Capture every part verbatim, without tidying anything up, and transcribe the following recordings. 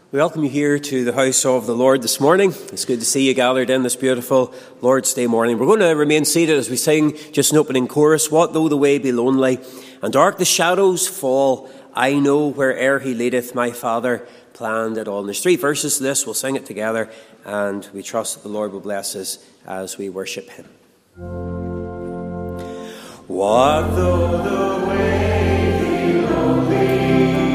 We welcome you here to the house of the Lord this morning. It's good to see you gathered in this beautiful Lord's Day morning. We're going to remain seated as we sing just an opening chorus. What though the way be lonely, and dark the shadows fall, I know where'er he leadeth, my Father planned it all. And there's three verses to this. We'll sing it together, and we trust that the Lord will bless us as we worship him. What though the way be lonely,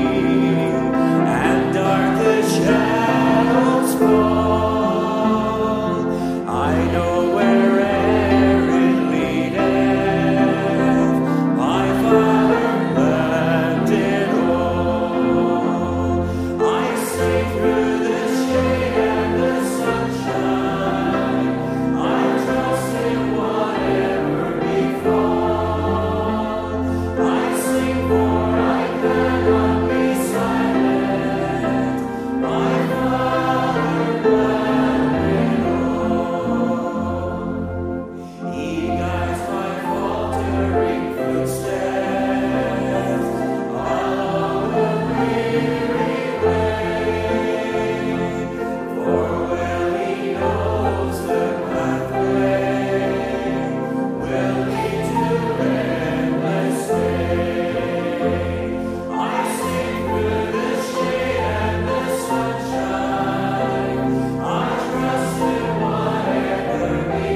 and dark the shadows fall, I know where'er it leadeth, my Father planned it all. I sing through the shade and the sunshine, I trust in whatever befall. I sing for I cannot be silent, my Father planned it all. He guides my faltering footsteps along the weary way, for well he knows the pathway will lead to endless day. I sing through the shade and the sunshine, I trust in whatever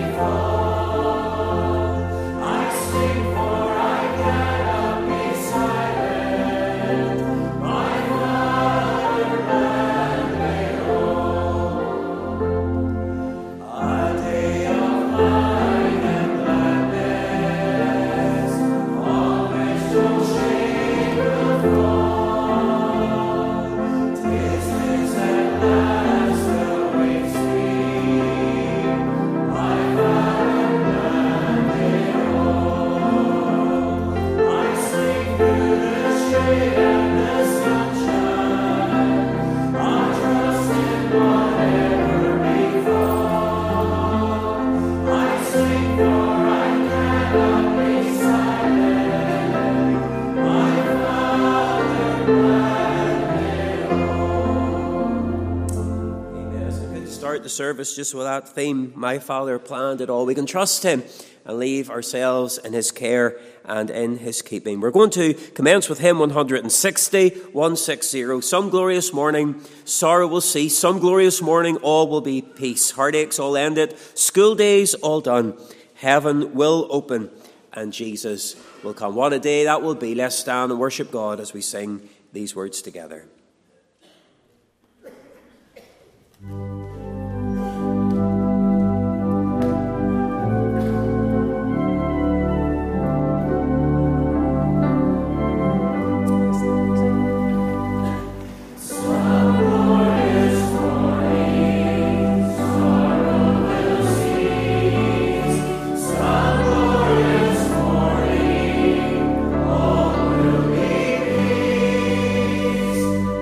befall. I sing for I cannot be silent, my Father planned it all. A day of light and gladness, on which no shade will fall. 'Tis this at last awaits me, my Father planned it all. I sing through the shade and the sunshine, I trust in whatever befall. I sing for I cannot be silent, my Father planned it all. Amen. It's good to start the service just with that theme, my Father planned it all. We can trust him and leave ourselves in his care and in his keeping. We're going to commence with hymn one sixty, one sixty. Some glorious morning, sorrow will cease. Some glorious morning, all will be peace. Heartaches all ended, school days all done. Heaven will open and Jesus will come. What a day that will be. Let's stand and worship God as we sing these words together. Peace.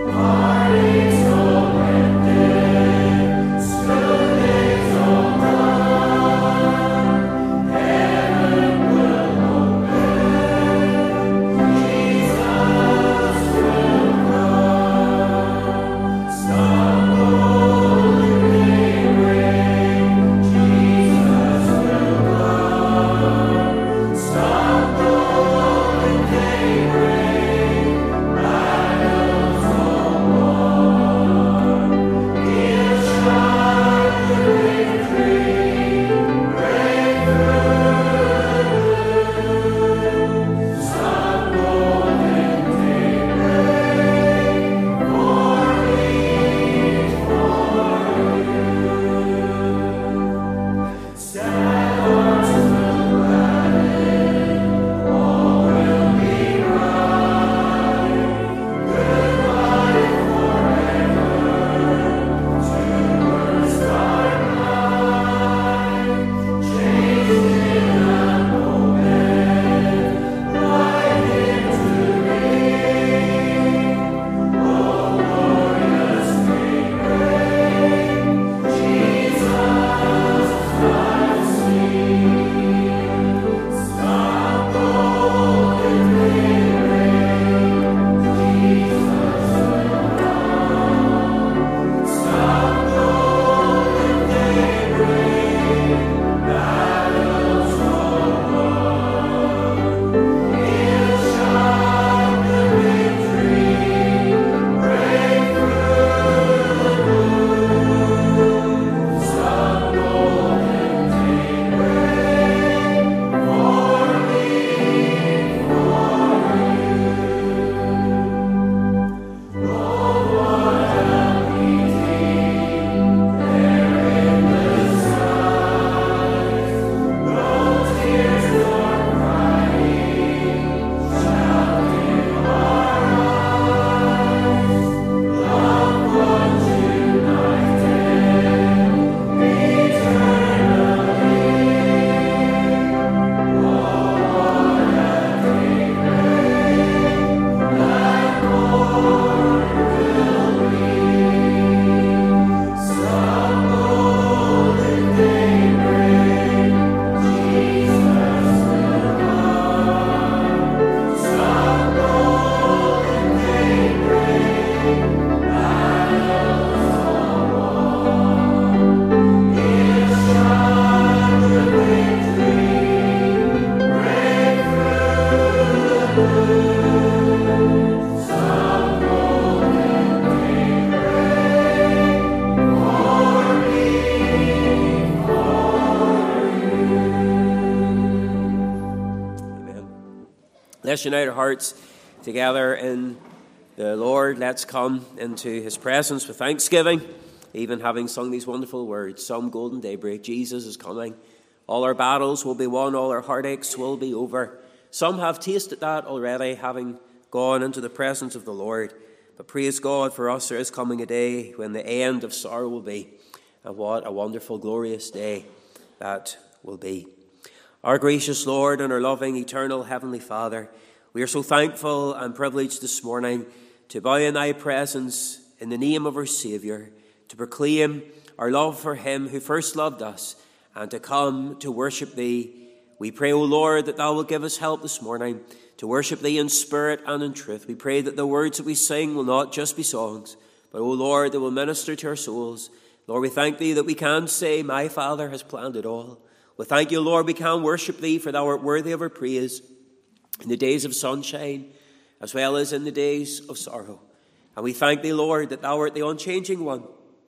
Let's unite our hearts together in the Lord. Let's come into his presence with thanksgiving, even having sung these wonderful words, some golden daybreak, Jesus is coming. All our battles will be won, all our heartaches will be over. Some have tasted that already, having gone into the presence of the Lord. But praise God, for us there is coming a day when the end of sorrow will be. And what a wonderful, glorious day that will be. Our gracious Lord and our loving, eternal, heavenly Father, we are so thankful and privileged this morning to bow in thy presence in the name of our Saviour, to proclaim our love for him who first loved us, and to come to worship thee. We pray, O Lord, that thou wilt give us help this morning to worship thee in spirit and in truth. We pray that the words that we sing will not just be songs, but, O Lord, they will minister to our souls. Lord, we thank thee that we can say, my Father has planned it all. We thank you, Lord, we can worship thee, for thou art worthy of our praise in the days of sunshine as well as in the days of sorrow. And we thank thee, Lord, that thou art the unchanging one,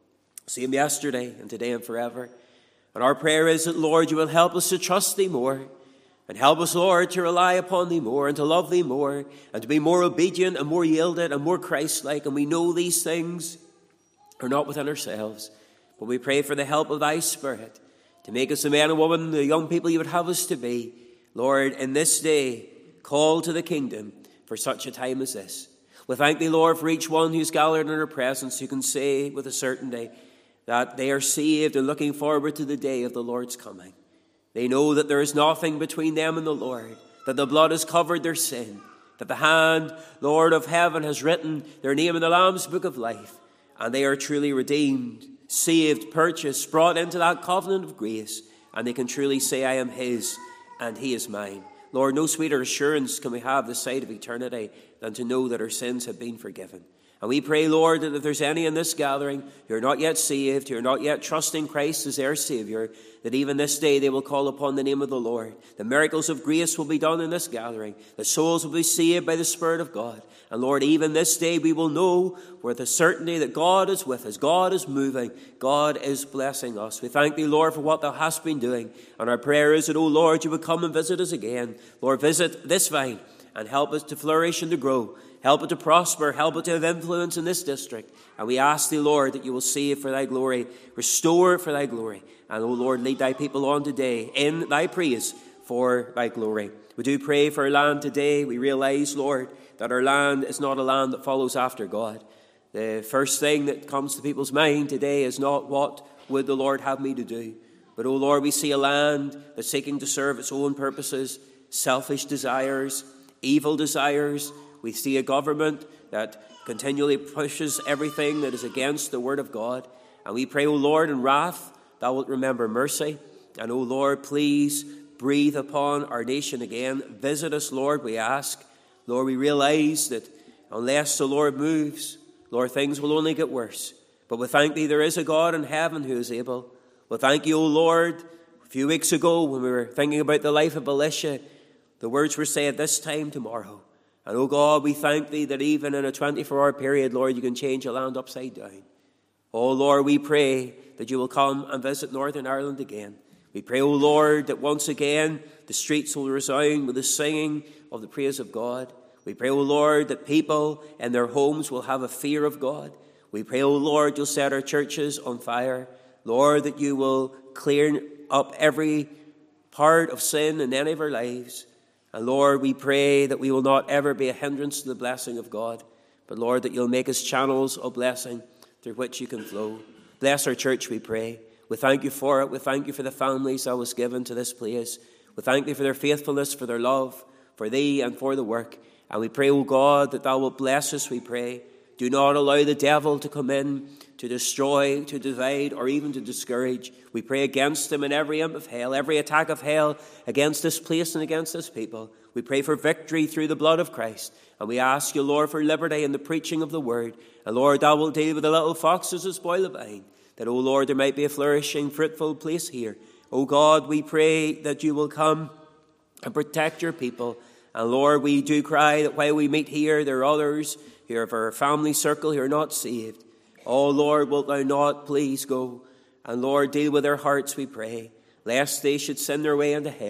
same yesterday and today and forever. And our prayer is that, Lord, you will help us to trust thee more, and help us, Lord, to rely upon thee more and to love thee more and to be more obedient and more yielded and more Christ-like. And we know these things are not within ourselves, but we pray for the help of thy Spirit to make us the men and women, the young people you would have us to be, Lord, in this day, called to the kingdom for such a time as this. We thank thee, Lord, for each one who's gathered in our presence who can say with a certainty that they are saved and looking forward to the day of the Lord's coming. They know that there is nothing between them and the Lord, that the blood has covered their sin, that the hand, Lord of heaven, has written their name in the Lamb's book of life, and they are truly redeemed, saved, purchased, brought into that covenant of grace, and they can truly say, I am his and he is mine. Lord, no sweeter assurance can we have this side of eternity than to know that our sins have been forgiven. And we pray, Lord, that if there's any in this gathering who are not yet saved, who are not yet trusting Christ as their Saviour, that even this day they will call upon the name of the Lord. The miracles of grace will be done in this gathering. The souls will be saved by the Spirit of God. And Lord, even this day we will know with a certainty that God is with us. God is moving. God is blessing us. We thank thee, Lord, for what thou hast been doing. And our prayer is that, O Lord, you would come and visit us again. Lord, visit this vine and help us to flourish and to grow. Help it to prosper. Help it to have influence in this district. And we ask thee, Lord, that you will save for thy glory, restore for thy glory. And, O Lord, lead thy people on today in thy praise for thy glory. We do pray for our land today. We realize, Lord, that our land is not a land that follows after God. The first thing that comes to people's mind today is not what would the Lord have me to do. But, O Lord, we see a land that's seeking to serve its own purposes, selfish desires, evil desires. We see a government that continually pushes everything that is against the word of God. And we pray, O Lord, in wrath, thou wilt remember mercy. And, O Lord, please breathe upon our nation again. Visit us, Lord, we ask. Lord, we realize that unless the Lord moves, Lord, things will only get worse. But we thank thee there is a God in heaven who is able. We thank you, O Lord. A few weeks ago when we were thinking about the life of Elisha, the words were said, this time tomorrow. And, oh God, we thank thee that even in a twenty-four hour period, Lord, you can change a land upside down. Oh, Lord, we pray that you will come and visit Northern Ireland again. We pray, oh Lord, that once again the streets will resound with the singing of the praise of God. We pray, oh Lord, that people in their homes will have a fear of God. We pray, oh Lord, you'll set our churches on fire. Lord, that you will clear up every part of sin in any of our lives. And Lord, we pray that we will not ever be a hindrance to the blessing of God, but Lord, that you'll make us channels of blessing through which you can flow. Bless our church, we pray. We thank you for it. We thank you for the families that was given to this place. We thank thee for their faithfulness, for their love, for thee and for the work. And we pray, O God, that thou wilt bless us, we pray. Do not allow the devil to come in to destroy, to divide, or even to discourage. We pray against him in every imp of hell, every attack of hell against this place and against this people. We pray for victory through the blood of Christ. And we ask you, Lord, for liberty in the preaching of the word. And Lord, thou wilt deal with the little foxes that spoil the vine. That, O Lord, there might be a flourishing, fruitful place here. O God, we pray that you will come and protect your people. And Lord, we do cry that while we meet here, there are others who are of our family circle who are not saved. Oh Lord, wilt thou not please go? And Lord, deal with their hearts, we pray, lest they should send their way into hell.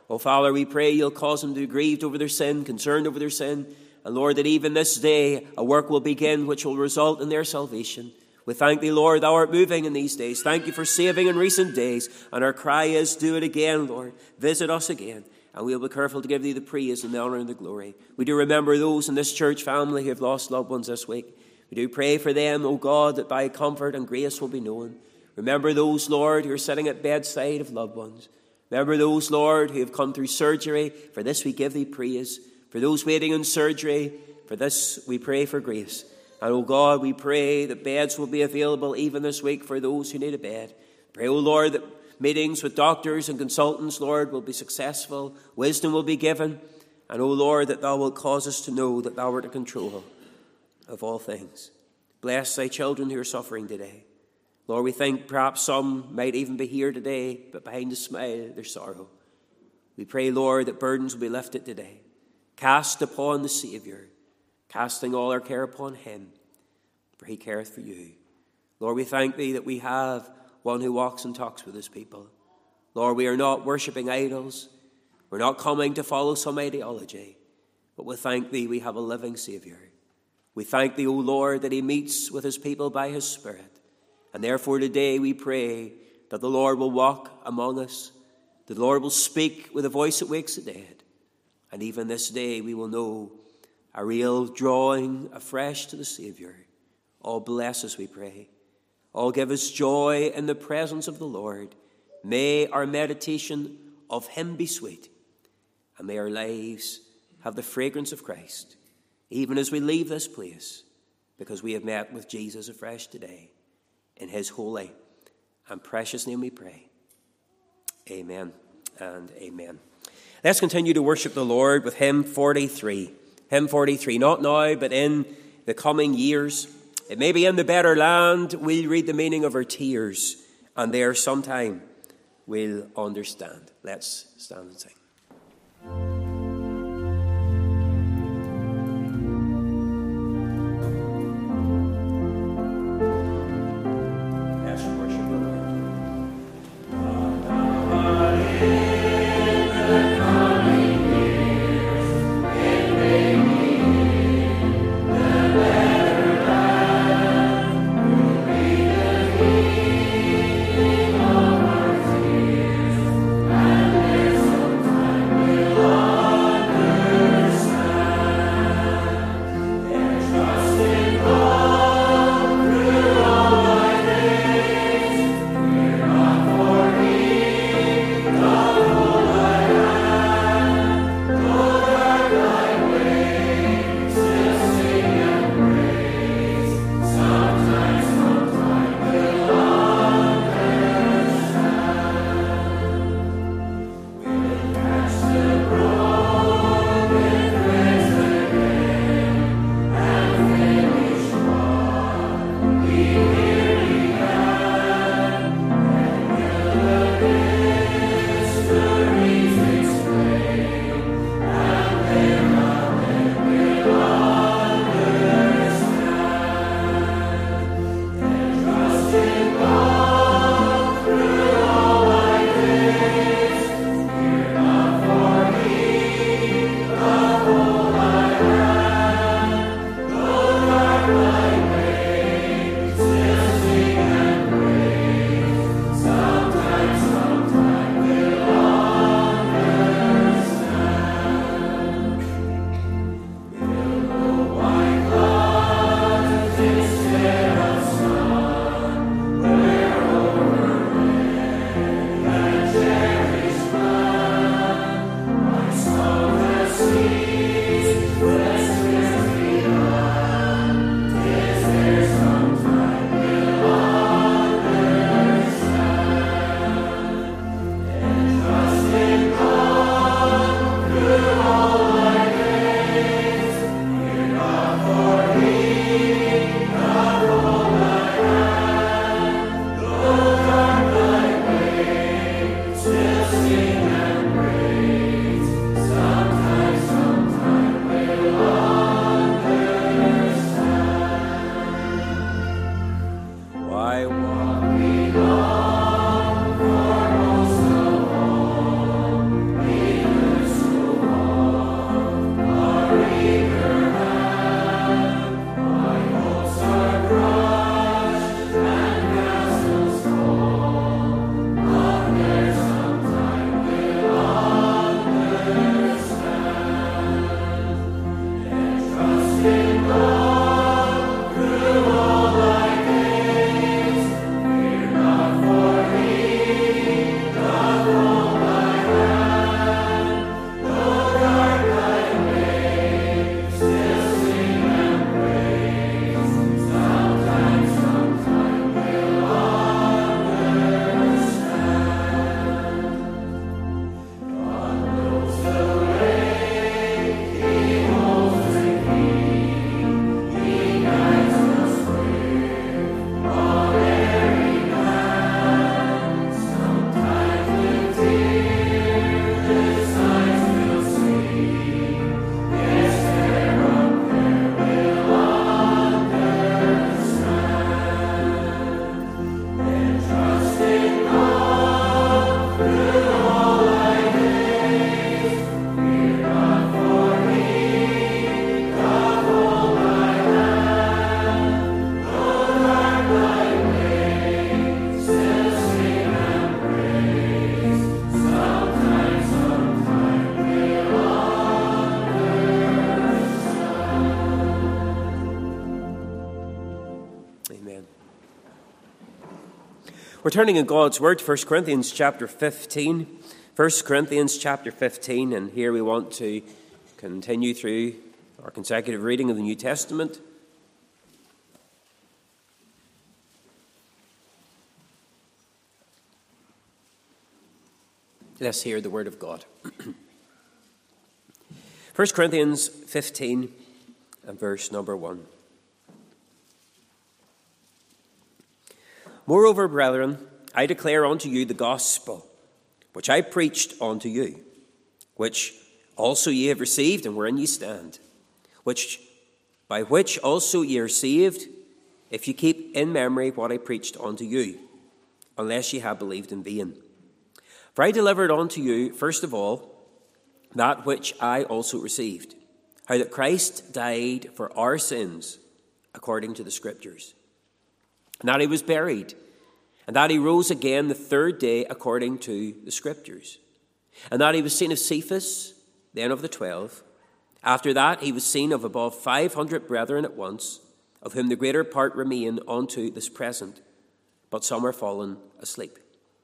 Oh, Father, we pray you'll cause them to be grieved over their sin, concerned over their sin. And Lord, that even this day a work will begin which will result in their salvation. We thank thee, Lord, thou art moving in these days. Thank you for saving in recent days. And our cry is, do it again, Lord. Visit us again. And we'll be careful to give thee the praise and the honor and the glory. We do remember those in this church family who have lost loved ones this week. We do pray for them, O God, that thy comfort and grace will be known. Remember those, Lord, who are sitting at bedside of loved ones. Remember those, Lord, who have come through surgery. For this we give thee praise. For those waiting on surgery, for this we pray for grace. And, O God, we pray that beds will be available even this week for those who need a bed. Pray, O Lord, that meetings with doctors and consultants, Lord, will be successful. Wisdom will be given. And, O Lord, that thou wilt cause us to know that thou art in control of all things. Bless thy children who are suffering today. Lord, we think perhaps some might even be here today, but behind the smile there's sorrow. We pray, Lord, that burdens will be lifted today. Cast upon the Saviour, casting all our care upon him, for he careth for you. Lord, we thank thee that we have one who walks and talks with his people. Lord, we are not worshipping idols. We're not coming to follow some ideology, but we thank thee we have a living Saviour. We thank thee, O Lord, that he meets with his people by his Spirit. And therefore today we pray that the Lord will walk among us, that the Lord will speak with a voice that wakes the dead. And even this day we will know a real drawing afresh to the Saviour. Oh, bless us, we pray. Oh, give us joy in the presence of the Lord. May our meditation of him be sweet, and may our lives have the fragrance of Christ, even as we leave this place, because we have met with Jesus afresh today. In his holy and precious name we pray. Amen and amen. Let's continue to worship the Lord with hymn forty-three. Hymn forty-three, not now, but in the coming years. It may be in the better land we'll read the meaning of our tears, and there sometime we'll understand. Let's stand and sing. Sometimes We're turning in God's Word, First Corinthians chapter fifteen. First Corinthians chapter fifteen, and here we want to continue through our consecutive reading of the New Testament. Let's hear the Word of God. First Corinthians fifteen and verse number one. Moreover, brethren, I declare unto you the gospel, which I preached unto you, which also ye have received, and wherein ye stand, which by which also ye are saved, if ye keep in memory what I preached unto you, unless ye have believed in vain. For I delivered unto you, first of all, that which I also received, how that Christ died for our sins, according to the Scriptures, and that he was buried, and that he rose again the third day according to the Scriptures, and that he was seen of Cephas, then of the twelve. After that he was seen of above five hundred brethren at once, of whom the greater part remain unto this present, but some are fallen asleep.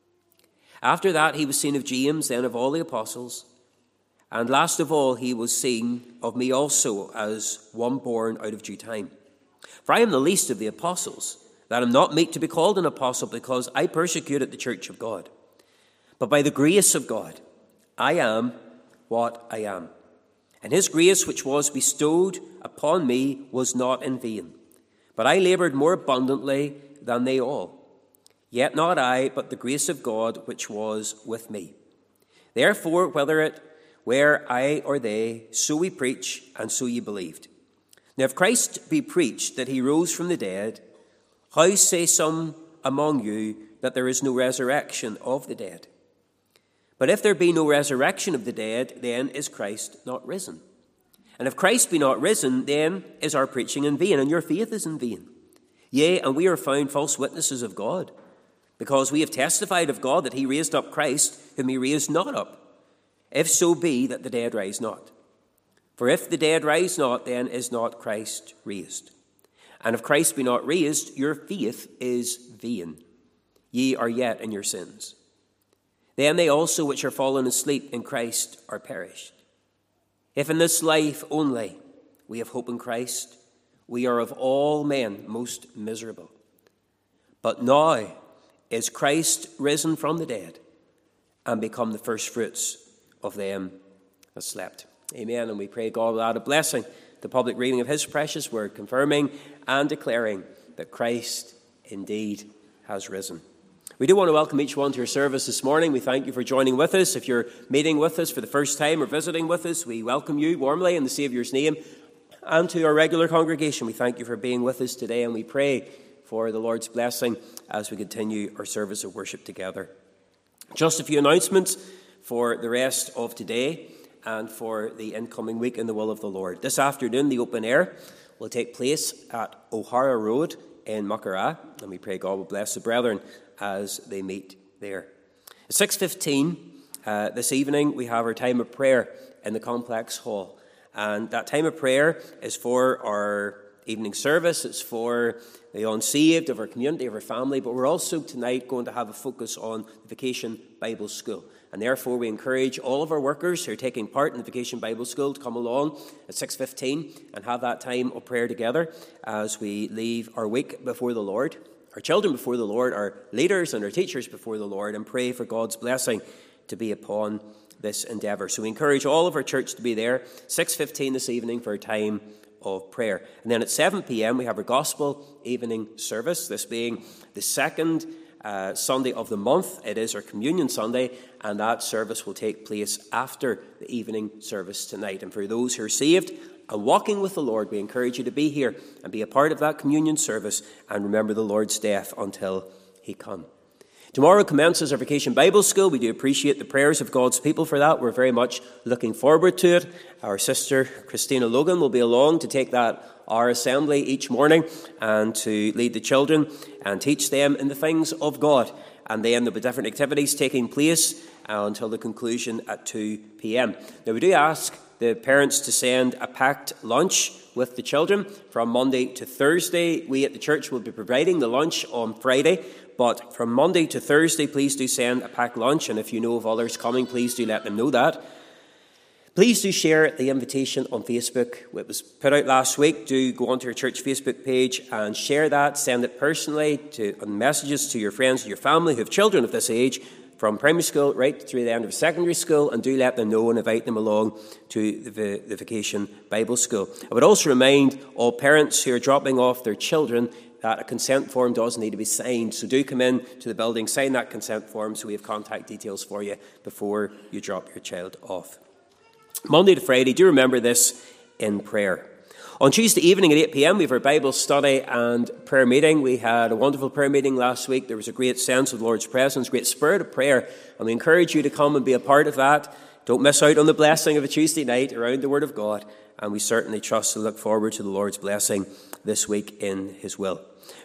After that he was seen of James, then of all the apostles, and last of all he was seen of me also, as one born out of due time. For I am the least of the apostles, that am not meet to be called an apostle, because I persecuted the church of God. But by the grace of God, I am what I am. And his grace which was bestowed upon me was not in vain. But I laboured more abundantly than they all. Yet not I, but the grace of God which was with me. Therefore, whether it were I or they, so we preach, and so ye believed. Now if Christ be preached that he rose from the dead, how say some among you that there is no resurrection of the dead? But if there be no resurrection of the dead, then is Christ not risen? And if Christ be not risen, then is our preaching in vain, and your faith is in vain. Yea, and we are found false witnesses of God, because we have testified of God that he raised up Christ, whom he raised not up, if so be that the dead rise not. For if the dead rise not, then is not Christ raised. And if Christ be not raised, your faith is vain. Ye are yet in your sins. Then they also which are fallen asleep in Christ are perished. If in this life only we have hope in Christ, we are of all men most miserable. But now is Christ risen from the dead, and become the firstfruits of them that slept. Amen. And we pray God will add a blessing, the public reading of his precious word, confirming and declaring that Christ indeed has risen. We do want to welcome each one to your service this morning. We thank you for joining with us. If you're meeting with us for the first time or visiting with us, we welcome you warmly in the Saviour's name. And to our regular congregation, we thank you for being with us today, and we pray for the Lord's blessing as we continue our service of worship together. Just a few announcements for the rest of today and for the incoming week in the will of the Lord. This afternoon, the open air will take place at O'Hara Road in Muckeraw, and we pray God will bless the brethren as they meet there. At six fifteen uh, this evening, we have our time of prayer in the complex hall, and that time of prayer is for our evening service. It's for the unsaved of our community, of our family, but we're also tonight going to have a focus on the Vacation Bible School. And therefore, we encourage all of our workers who are taking part in the Vacation Bible School to come along at six fifteen and have that time of prayer together as we leave our week before the Lord, our children before the Lord, our leaders and our teachers before the Lord, and pray for God's blessing to be upon this endeavour. So we encourage all of our church to be there, six fifteen this evening for a time of prayer. And then at seven p.m. we have our Gospel evening service, this being the second Uh, Sunday of the month. It is our Communion Sunday, and that service will take place after the evening service tonight. And for those who are saved and walking with the Lord, we encourage you to be here and be a part of that communion service and remember the Lord's death until he come. Tomorrow commences our Vacation Bible School. We do appreciate the prayers of God's people for that. We're very much looking forward to it. Our sister Christina Logan will be along to take that our assembly each morning and to lead the children and teach them in the things of God. And then there'll be different activities taking place uh, until the conclusion at two p.m. Now, we do ask the parents to send a packed lunch with the children from Monday to Thursday. We at the church will be providing the lunch on Friday, but from Monday to Thursday, please do send a packed lunch, and if you know of others coming, please do let them know that. Please do share the invitation on Facebook. It was put out last week. Do go onto your church Facebook page and share that. Send it personally to on messages to your friends and your family who have children of this age, from primary school right through the end of secondary school, and do let them know and invite them along to the, the Vacation Bible School. I would also remind all parents who are dropping off their children that a consent form does need to be signed. So do come in to the building, sign that consent form so we have contact details for you before you drop your child off. Monday to Friday, do remember this in prayer. On Tuesday evening at eight p.m, we have our Bible study and prayer meeting. We had a wonderful prayer meeting last week. There was a great sense of the Lord's presence, great spirit of prayer, and we encourage you to come and be a part of that. Don't miss out on the blessing of a Tuesday night around the Word of God, and we certainly trust and look forward to the Lord's blessing this week in His will.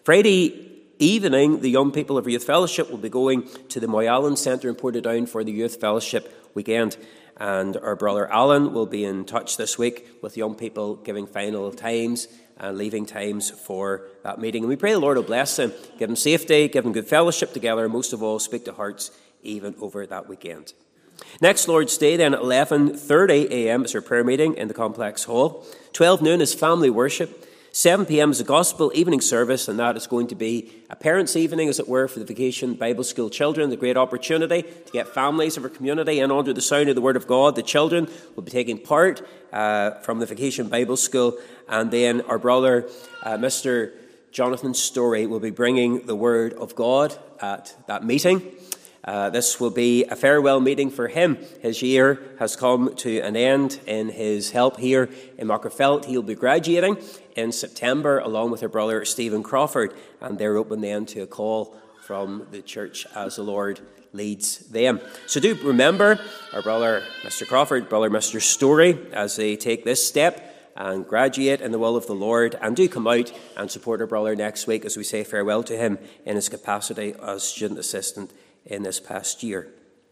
Friday evening, the young people of our Youth Fellowship will be going to the Moyallen Centre in Portadown for the Youth Fellowship weekend. And our brother Alan will be in touch this week with young people, giving final times and leaving times for that meeting. And we pray the Lord will bless them, give them safety, give them good fellowship together, and most of all, speak to hearts even over that weekend. Next Lord's Day, then, at eleven thirty a.m. is our prayer meeting in the Complex Hall. twelve noon is family worship. seven p.m. is a gospel evening service, and that is going to be a parents' evening, as it were, for the Vacation Bible School children. The great opportunity to get families of our community in under the sound of the Word of God. The children will be taking part uh, from the Vacation Bible School, and then our brother, uh, Mister Jonathan Story, will be bringing the Word of God at that meeting. Uh, this will be a farewell meeting for him. His year has come to an end in his help here in Magherafelt. He'll be graduating in September along with her brother Stephen Crawford, and they're open then to a call from the church as the Lord leads them. So do remember our brother Mister Crawford, brother Mister Story, as they take this step and graduate in the will of the Lord, and do come out and support our brother next week as we say farewell to him in his capacity as student assistant in this past year.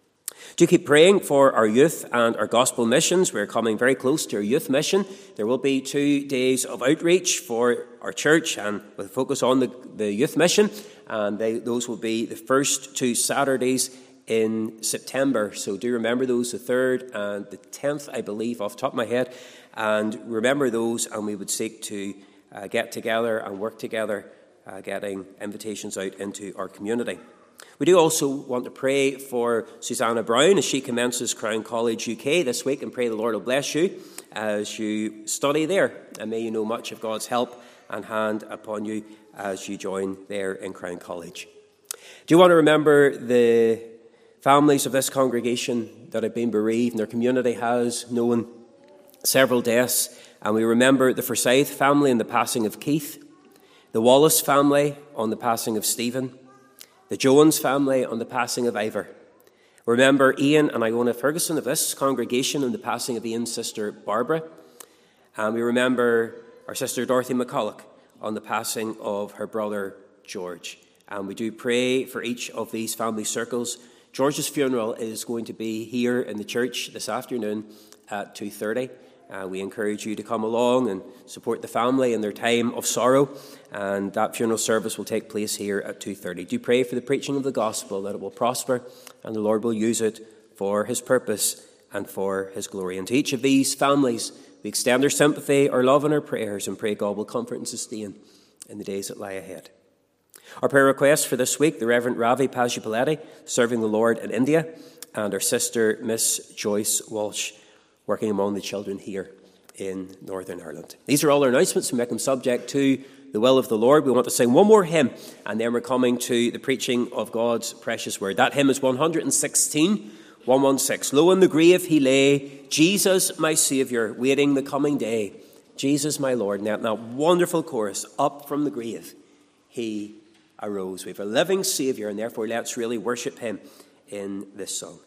Do keep praying for our youth and our gospel missions. We're coming very close to our youth mission. There will be two days of outreach for our church, and with a focus on the, the youth mission, and they, those will be the first two Saturdays in September. So do remember those, the third and the tenth, I believe, off the top of my head, and remember those, and we would seek to uh, get together and work together, uh, getting invitations out into our community. We do also want to pray for Susanna Brown as she commences Crown College U K this week, and pray the Lord will bless you as you study there, and may you know much of God's help and hand upon you as you join there in Crown College. Do you want to remember the families of this congregation that have been bereaved, and their community has known several deaths, and we remember the Forsyth family in the passing of Keith, the Wallace family on the passing of Stephen, the Jones family on the passing of Ivor. Remember Ian and Iona Ferguson of this congregation on the passing of Ian's sister Barbara. And we remember our sister Dorothy McCulloch on the passing of her brother George. And we do pray for each of these family circles. George's funeral is going to be here in the church this afternoon at two thirty. Uh, we encourage you to come along and support the family in their time of sorrow, and that funeral service will take place here at two thirty. Do pray for the preaching of the gospel, that it will prosper and the Lord will use it for his purpose and for his glory. And to each of these families, we extend our sympathy, our love and our prayers, and pray God will comfort and sustain in the days that lie ahead. Our prayer requests for this week: the Reverend Ravi Pajupaleti, serving the Lord in India, and our sister Miss Joyce Walsh, working among the children here in Northern Ireland. These are all our announcements. We make them subject to the will of the Lord. We want to sing one more hymn, and then we're coming to the preaching of God's precious word. That hymn is one hundred sixteen, one sixteen. Lo, in the grave he lay, Jesus my Saviour, waiting the coming day. Jesus my Lord. Now, that wonderful chorus, up from the grave he arose. We have a living Saviour, and therefore let's really worship him in this song.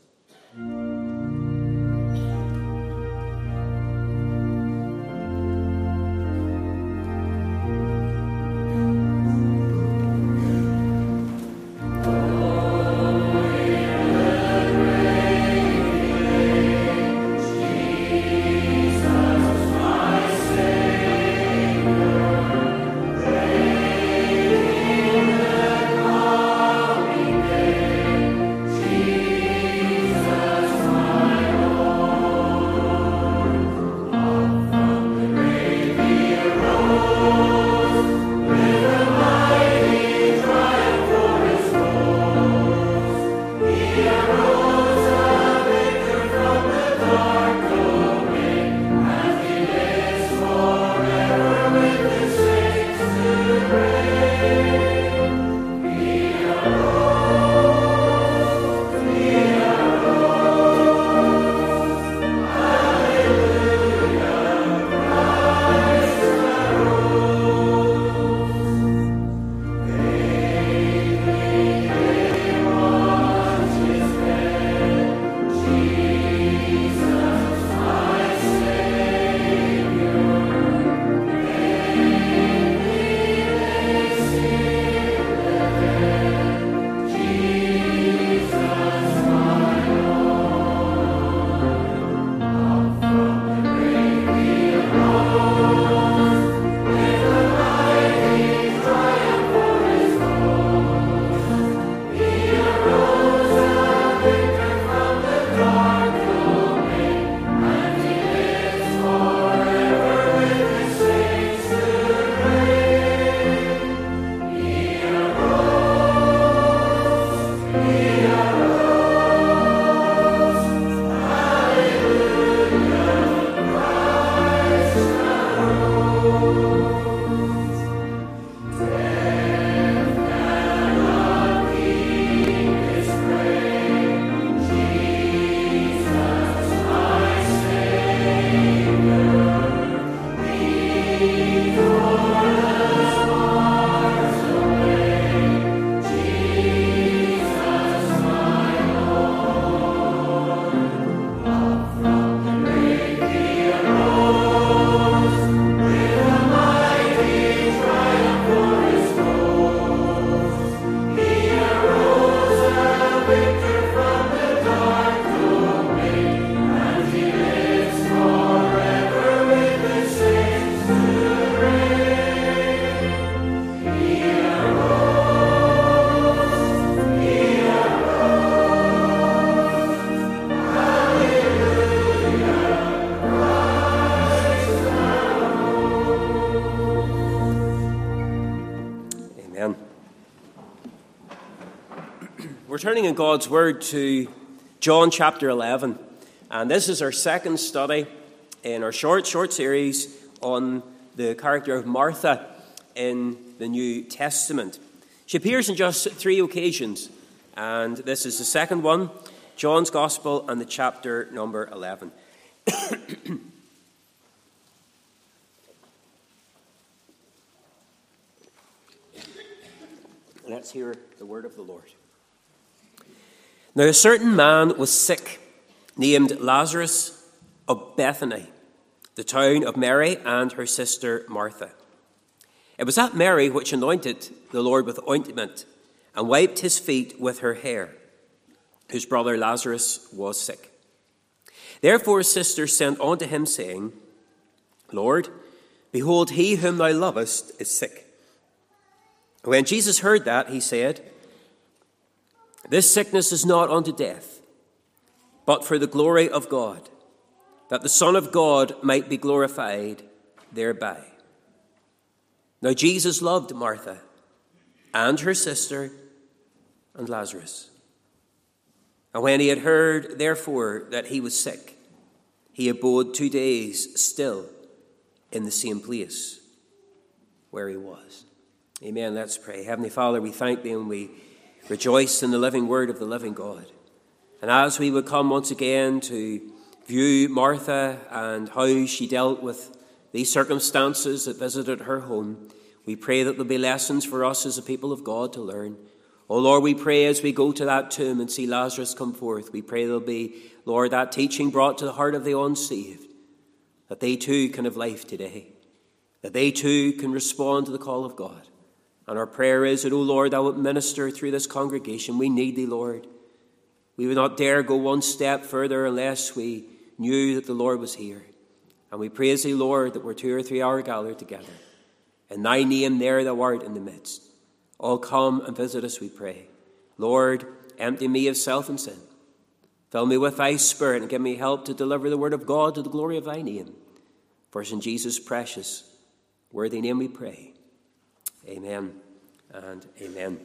We're turning in God's Word to John chapter eleven. And this is our second study in our short, short series on the character of Martha in the New Testament. She appears on just three occasions, and this is the second one, John's Gospel and the chapter number eleven. Let's hear the word of the Lord. Now a certain man was sick, named Lazarus of Bethany, the town of Mary and her sister Martha. It was that Mary which anointed the Lord with ointment and wiped his feet with her hair, whose brother Lazarus was sick. Therefore his sister sent unto him, saying, Lord, behold, he whom thou lovest is sick. When Jesus heard that, he said, This sickness is not unto death, but for the glory of God, that the Son of God might be glorified thereby. Now Jesus loved Martha and her sister and Lazarus. And when he had heard, therefore, that he was sick, he abode two days still in the same place where he was. Amen. Let's pray. Heavenly Father, we thank thee and we rejoice in the living word of the living God. And as we would come once again to view Martha and how she dealt with these circumstances that visited her home, we pray that there'll be lessons for us as a people of God to learn. Oh Lord, we pray as we go to that tomb and see Lazarus come forth, we pray there'll be, Lord, that teaching brought to the heart of the unsaved, that they too can have life today, that they too can respond to the call of God. And our prayer is that, O Lord, thou wilt minister through this congregation. We need thee, Lord. We would not dare go one step further unless we knew that the Lord was here. And we praise thee, Lord, that we're two or three are gathered together. In thy name there thou art in the midst. Oh, come and visit us, we pray. Lord, empty me of self and sin. Fill me with thy Spirit and give me help to deliver the word of God to the glory of thy name. For it's in Jesus' precious, worthy name we pray. Amen and amen.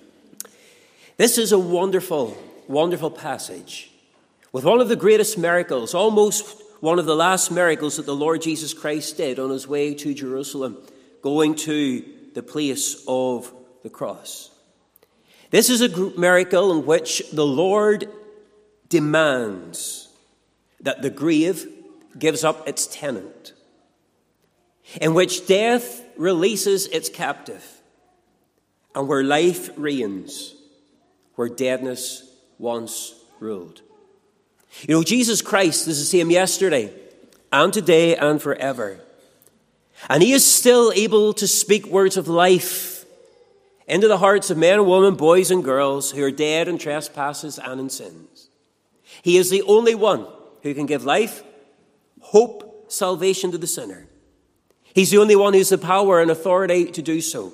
This is a wonderful, wonderful passage with one of the greatest miracles, almost one of the last miracles that the Lord Jesus Christ did on his way to Jerusalem, going to the place of the cross. This is a miracle in which the Lord demands that the grave gives up its tenant, in which death releases its captive, and where life reigns, where deadness once ruled. You know, Jesus Christ is the same yesterday and today and forever. And he is still able to speak words of life into the hearts of men and women, boys and girls who are dead in trespasses and in sins. He is the only one who can give life, hope, salvation to the sinner. He's the only one who has the power and authority to do so.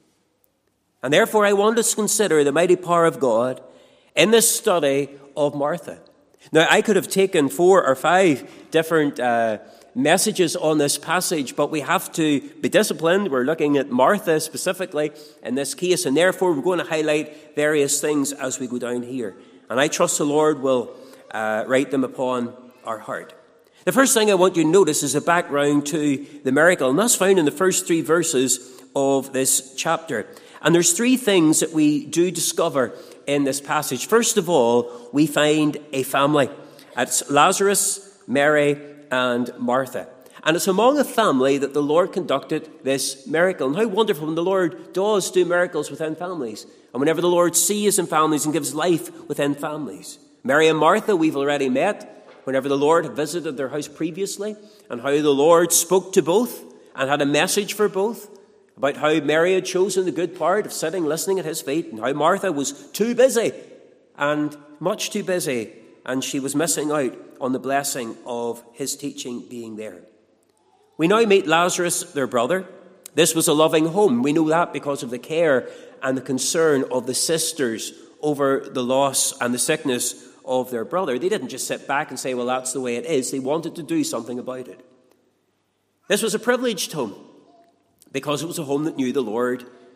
And therefore, I want us to consider the mighty power of God in this study of Martha. Now, I could have taken four or five different uh, messages on this passage, but we have to be disciplined. We're looking at Martha specifically in this case, and therefore we're going to highlight various things as we go down here. And I trust the Lord will uh, write them upon our heart. The first thing I want you to notice is the background to the miracle, and that's found in the first three verses of this chapter. And there's three things that we do discover in this passage. First of all, we find a family. It's Lazarus, Mary, and Martha. And it's among a family that the Lord conducted this miracle. And how wonderful when the Lord does do miracles within families. And whenever the Lord sees in families and gives life within families. Mary and Martha, we've already met. Whenever the Lord had visited their house previously, and how the Lord spoke to both and had a message for both, about how Mary had chosen the good part of sitting, listening at his feet, and how Martha was too busy, and much too busy, and she was missing out on the blessing of his teaching being there. We now meet Lazarus, their brother. This was a loving home. We know that because of the care and the concern of the sisters over the loss and the sickness of their brother. They didn't just sit back and say, well, that's the way it is. They wanted to do something about it. This was a privileged home because it was a home that knew the Lord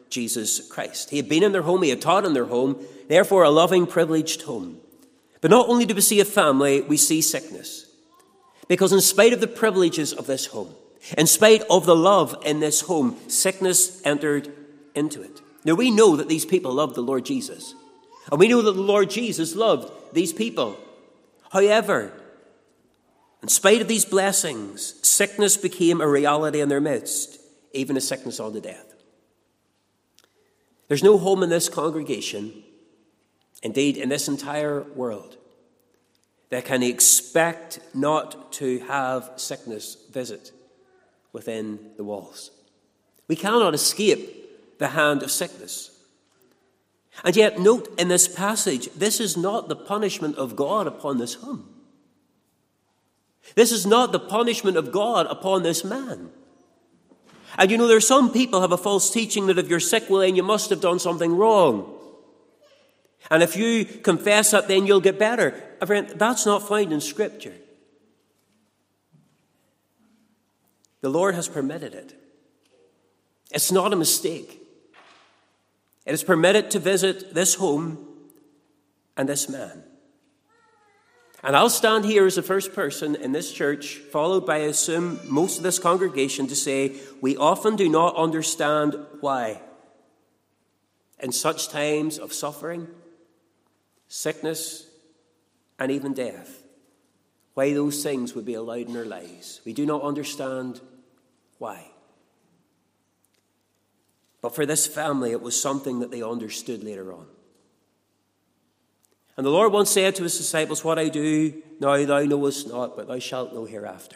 Jesus Christ. He had been in their home, he had taught in their home, therefore a loving, privileged home. But not only do we see a family, we see sickness. Because in spite of the privileges of this home, in spite of the love in this home, sickness entered into it. Now we know that these people loved the Lord Jesus. And we know that the Lord Jesus loved these people. However, in spite of these blessings, sickness became a reality in their midst, even a sickness unto death. There's no home in this congregation, indeed in this entire world, that can expect not to have sickness visit within the walls. We cannot escape the hand of sickness. And yet, note in this passage, this is not the punishment of God upon this home. This is not the punishment of God upon this man. And you know, there are some people who have a false teaching that if you're sick, well, then you must have done something wrong. And if you confess that, then you'll get better. Friend, that's not found in Scripture. The Lord has permitted it. It's not a mistake. It is permitted to visit this home and this man. And I'll stand here as the first person in this church, followed by, I assume, most of this congregation, to say we often do not understand why. In such times of suffering, sickness, and even death, why those things would be allowed in our lives. We do not understand why. But for this family, it was something that they understood later on. And the Lord once said to his disciples, what I do now thou knowest not, but thou shalt know hereafter.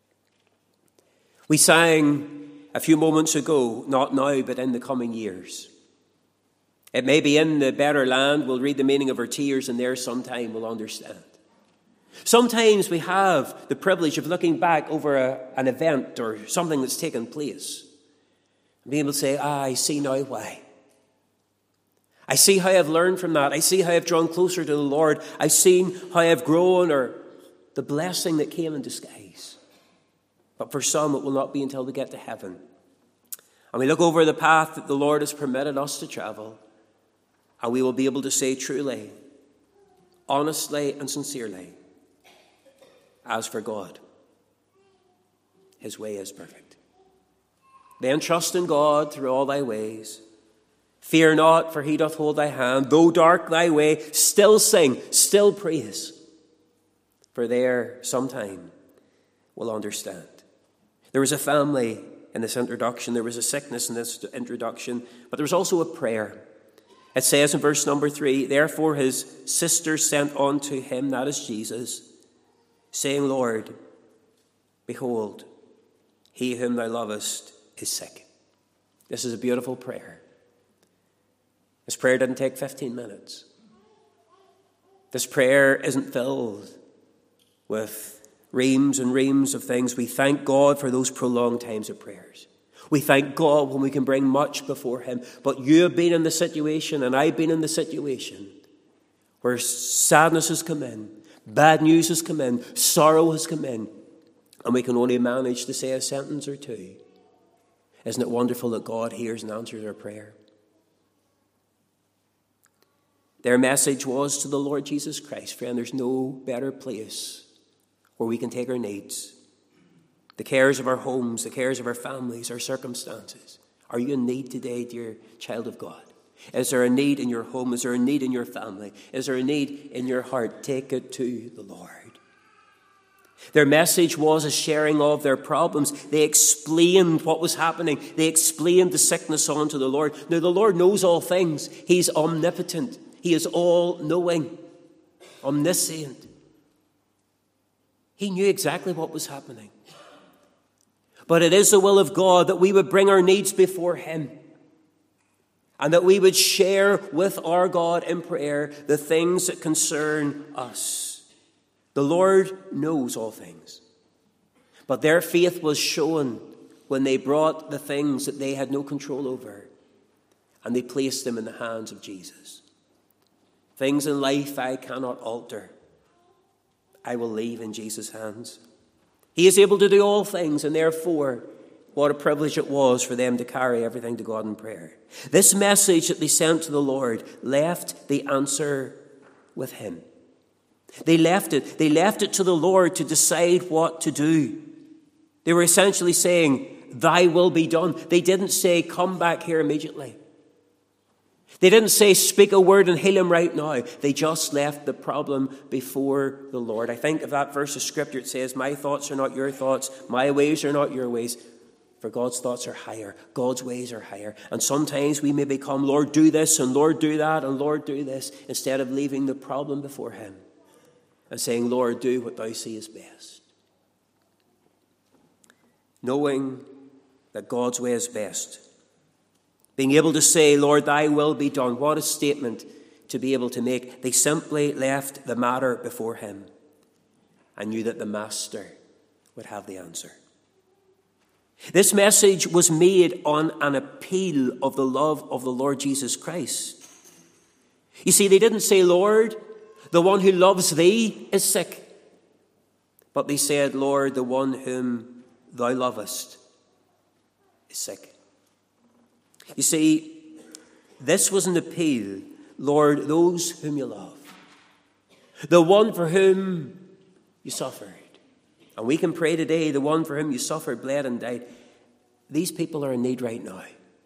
We sang a few moments ago, not now, but in the coming years. It may be in the better land, we'll read the meaning of our tears, and there sometime we'll understand. Sometimes we have the privilege of looking back over a, an event or something that's taken place, and being able to say, ah, I see now why. I see how I've learned from that. I see how I've drawn closer to the Lord. I've seen how I've grown, or the blessing that came in disguise. But for some, it will not be until we get to heaven. And we look over the path that the Lord has permitted us to travel, and we will be able to say truly, honestly and sincerely, as for God, his way is perfect. Then trust in God through all thy ways. Fear not, for he doth hold thy hand. Though dark thy way, still sing, still praise. For there sometime we'll understand. There was a family in this introduction. There was a sickness in this introduction. But there was also a prayer. It says in verse number three, therefore his sister sent unto him, that is Jesus, saying, Lord, behold, he whom thou lovest is sick. This is a beautiful prayer. This prayer didn't take fifteen minutes. This prayer isn't filled with reams and reams of things. We thank God for those prolonged times of prayers. We thank God when we can bring much before him. But you have been in the situation, and I've been in the situation, where sadness has come in, bad news has come in, sorrow has come in, and we can only manage to say a sentence or two. Isn't it wonderful that God hears and answers our prayer? Their message was to the Lord Jesus Christ. Friend, there's no better place where we can take our needs, the cares of our homes, the cares of our families, our circumstances. Are you in need today, dear child of God? Is there a need in your home? Is there a need in your family? Is there a need in your heart? Take it to the Lord. Their message was a sharing of their problems. They explained what was happening. They explained the sickness unto the Lord. Now, the Lord knows all things. He's omnipotent. He is all-knowing, omniscient. He knew exactly what was happening. But it is the will of God that we would bring our needs before him, and that we would share with our God in prayer the things that concern us. The Lord knows all things. But their faith was shown when they brought the things that they had no control over, and they placed them in the hands of Jesus. Things in life I cannot alter, I will leave in Jesus' hands. He is able to do all things, and therefore What a privilege it was for them to carry everything to God in prayer. This message that they sent to the Lord left the answer with him. They left it. They left it to the Lord to decide what to do. They were essentially saying, thy will be done. They didn't say, come back here immediately. They didn't say, speak a word and heal him right now. They just left the problem before the Lord. I think of that verse of scripture. It says, my thoughts are not your thoughts. My ways are not your ways. For God's thoughts are higher. God's ways are higher. And sometimes we may become, Lord, do this, and Lord, do that, and Lord, do this, instead of leaving the problem before him and saying, Lord, do what thou seest best. Knowing that God's way is best. Being able to say, Lord, thy will be done. What a statement to be able to make. They simply left the matter before him and knew that the master would have the answer. This message was made on an appeal of the love of the Lord Jesus Christ. You see, they didn't say, Lord, the one who loves thee is sick. But they said, Lord, the one whom thou lovest is sick. You see, this was an appeal, Lord, those whom you love. The one for whom you suffered. And we can pray today, the one for whom you suffered, bled, and died. These people are in need right now.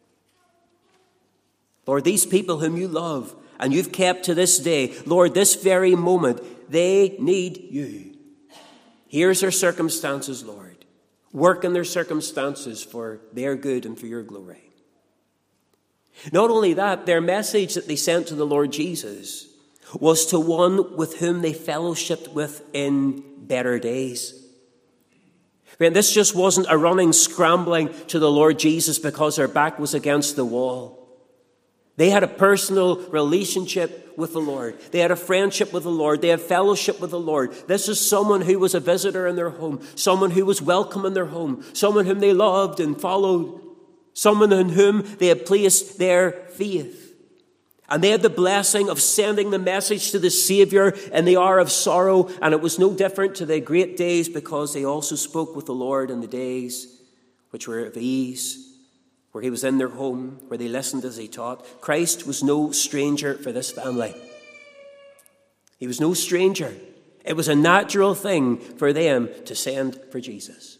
Lord, these people whom you love and you've kept to this day, Lord, this very moment, they need you. Here's their circumstances, Lord. Work in their circumstances for their good and for your glory. Not only that, their message that they sent to the Lord Jesus was to one with whom they fellowshipped with in better days. And this just wasn't a running, scrambling to the Lord Jesus because their back was against the wall. They had a personal relationship with the Lord. They had a friendship with the Lord. They had fellowship with the Lord. This is someone who was a visitor in their home, someone who was welcome in their home, someone whom they loved and followed, someone in whom they had placed their faith. And they had the blessing of sending the message to the Savior in the hour of sorrow. And it was no different to the great days because they also spoke with the Lord in the days which were of ease, where he was in their home, where they listened as he taught. Christ was no stranger for this family. He was no stranger. It was a natural thing for them to send for Jesus.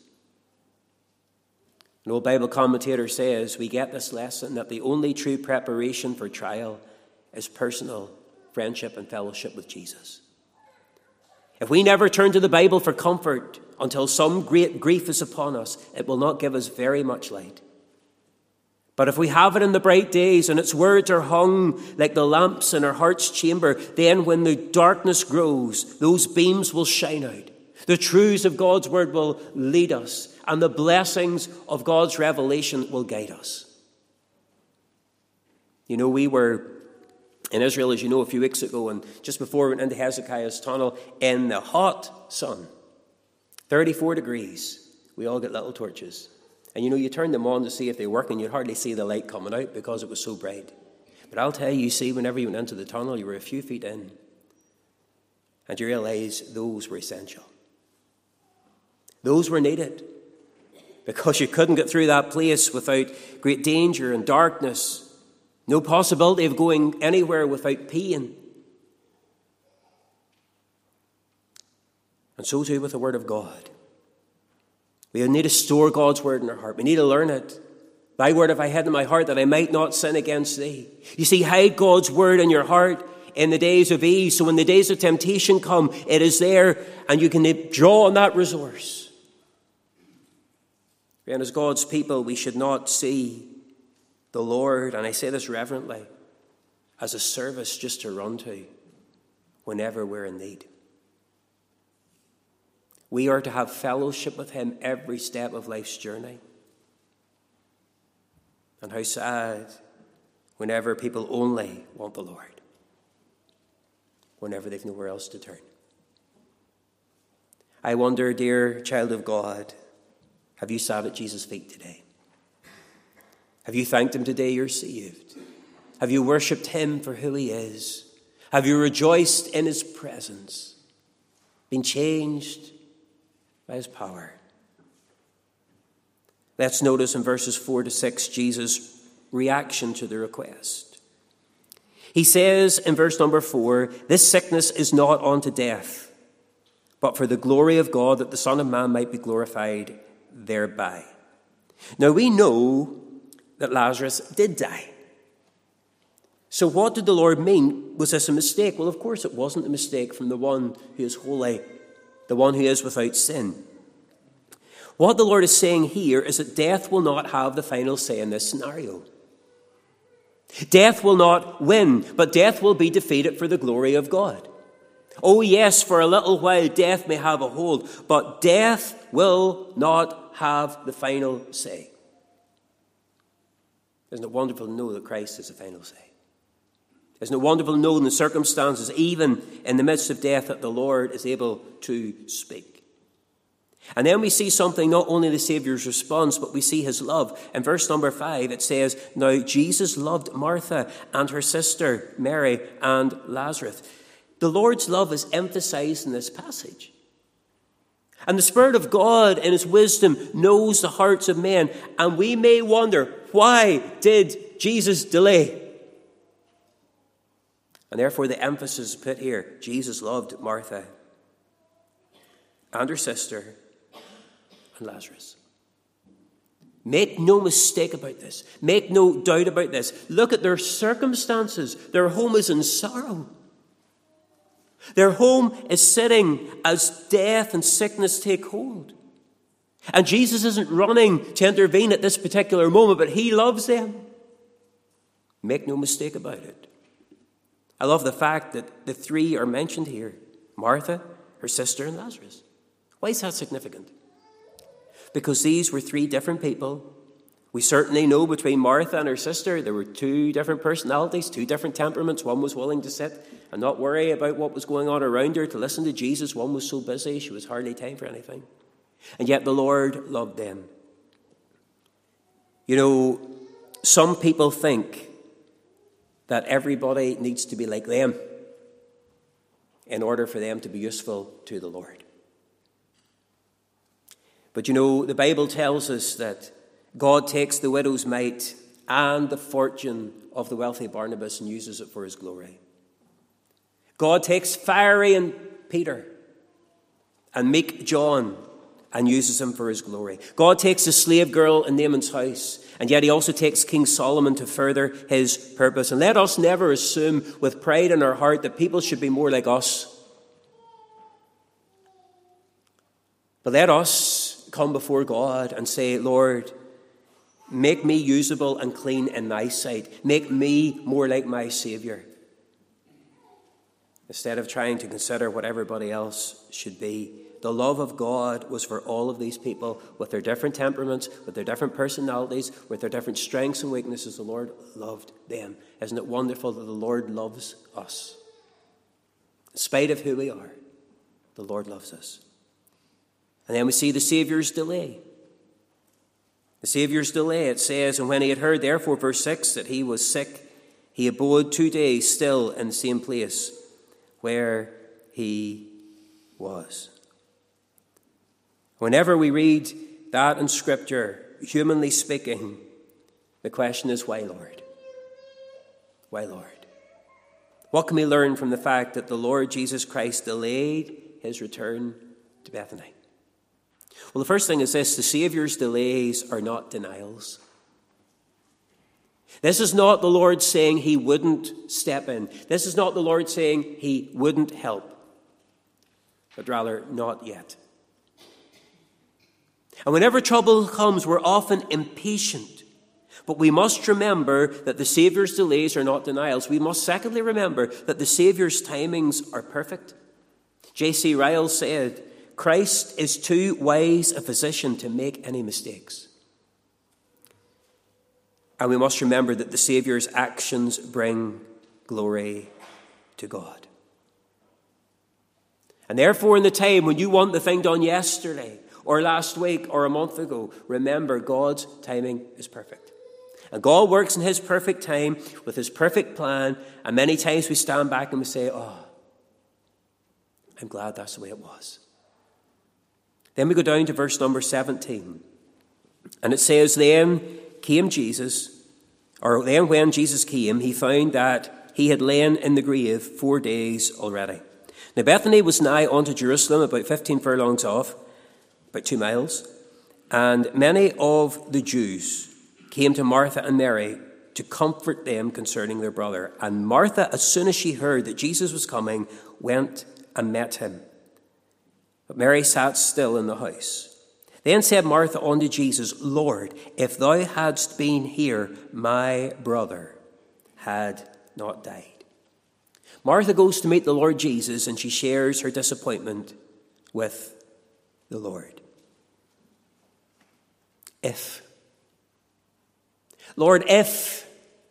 An old Bible commentator says, we get this lesson that the only true preparation for trial is personal friendship and fellowship with Jesus. If we never turn to the Bible for comfort until some great grief is upon us, it will not give us very much light. But if we have it in the bright days and its words are hung like the lamps in our heart's chamber, then when the darkness grows, those beams will shine out. The truths of God's word will lead us, and the blessings of God's revelation will guide us. You know, we were in Israel, as you know, a few weeks ago, and just before we went into Hezekiah's tunnel, in the hot sun, thirty-four degrees, we all got little torches. And you know, you turn them on to see if they work, and you'd hardly see the light coming out because it was so bright. But I'll tell you, you see, whenever you went into the tunnel, you were a few feet in, and you realize those were essential. Those were needed, because you couldn't get through that place without great danger and darkness. No possibility of going anywhere without pain. And so too with the Word of God. We need to store God's Word in our heart. We need to learn it. Thy word have I hid in my heart that I might not sin against thee. You see, hide God's Word in your heart in the days of ease. So when the days of temptation come, it is there and you can draw on that resource. And as God's people, we should not see the Lord, and I say this reverently, as a service just to run to whenever we're in need. We are to have fellowship with him every step of life's journey. And how sad whenever people only want the Lord, whenever they've nowhere else to turn. I wonder, dear child of God, have you sat at Jesus' feet today? Have you thanked him today you're saved? Have you worshipped him for who he is? Have you rejoiced in his presence? Been changed by his power? Let's notice in verses four to six Jesus' reaction to the request. He says in verse number four, "This sickness is not unto death, but for the glory of God, that the Son of Man might be glorified thereby." Now we know that Lazarus did die. So what did the Lord mean? Was this a mistake? Well, of course it wasn't a mistake from the one who is holy, the one who is without sin. What the Lord is saying here is that death will not have the final say in this scenario. Death will not win, but death will be defeated for the glory of God. Oh yes, for a little while death may have a hold, but death will not have the final say. Isn't it wonderful to know that Christ is the final say? Isn't it wonderful to know in the circumstances, even in the midst of death, that the Lord is able to speak? And then we see something, not only the Saviour's response, but we see his love. In verse number five, it says, "Now Jesus loved Martha and her sister Mary and Lazarus." The Lord's love is emphasized in this passage. And the Spirit of God, in his wisdom, knows the hearts of men. And we may wonder, why did Jesus delay? And therefore the emphasis is put here. Jesus loved Martha and her sister and Lazarus. Make no mistake about this. Make no doubt about this. Look at their circumstances. Their home is in sorrow. Their home is sitting as death and sickness take hold. And Jesus isn't running to intervene at this particular moment, but he loves them. Make no mistake about it. I love the fact that the three are mentioned here. Martha, her sister, and Lazarus. Why is that significant? Because these were three different people. We certainly know between Martha and her sister, there were two different personalities, two different temperaments. One was willing to sit and not worry about what was going on around her, to listen to Jesus. One was so busy, she was hardly time for anything. And yet the Lord loved them. You know, some people think that everybody needs to be like them in order for them to be useful to the Lord. But you know, the Bible tells us that God takes the widow's mite and the fortune of the wealthy Barnabas and uses it for his glory. God takes fiery and Peter and meek John and uses him for his glory. God takes the slave girl in Naaman's house, and yet he also takes King Solomon to further his purpose. And let us never assume with pride in our heart that people should be more like us. But let us come before God and say, Lord, make me usable and clean in thy sight. Make me more like my Saviour. Instead of trying to consider what everybody else should be. The love of God was for all of these people with their different temperaments, with their different personalities, with their different strengths and weaknesses. The Lord loved them. Isn't it wonderful that the Lord loves us? In spite of who we are, the Lord loves us. And then we see the Saviour's delay. The Saviour's delay, it says, and when he had heard, therefore, verse six, that he was sick, he abode two days still in the same place where he was. Whenever we read that in Scripture, humanly speaking, the question is, why, Lord? Why, Lord? What can we learn from the fact that the Lord Jesus Christ delayed his return to Bethany? Well, the first thing is this: the Saviour's delays are not denials. This is not the Lord saying he wouldn't step in. This is not the Lord saying he wouldn't help, but rather, not yet. And whenever trouble comes, we're often impatient. But we must remember that the Saviour's delays are not denials. We must secondly remember that the Saviour's timings are perfect. J C Ryle said, Christ is too wise a physician to make any mistakes. And we must remember that the Saviour's actions bring glory to God. And therefore, in the time when you want the thing done yesterday, or last week, or a month ago, remember God's timing is perfect. And God works in his perfect time, with his perfect plan, and many times we stand back and we say, oh, I'm glad that's the way it was. Then we go down to verse number seventeen. And it says, then came Jesus, or then when Jesus came, he found that he had lain in the grave four days already. Now Bethany was nigh unto Jerusalem, about fifteen furlongs off, about two miles. And many of the Jews came to Martha and Mary to comfort them concerning their brother. And Martha, as soon as she heard that Jesus was coming, went and met him. But Mary sat still in the house. Then said Martha unto Jesus, Lord, if thou hadst been here, my brother had not died. Martha goes to meet the Lord Jesus, and she shares her disappointment with the Lord. If. Lord, if.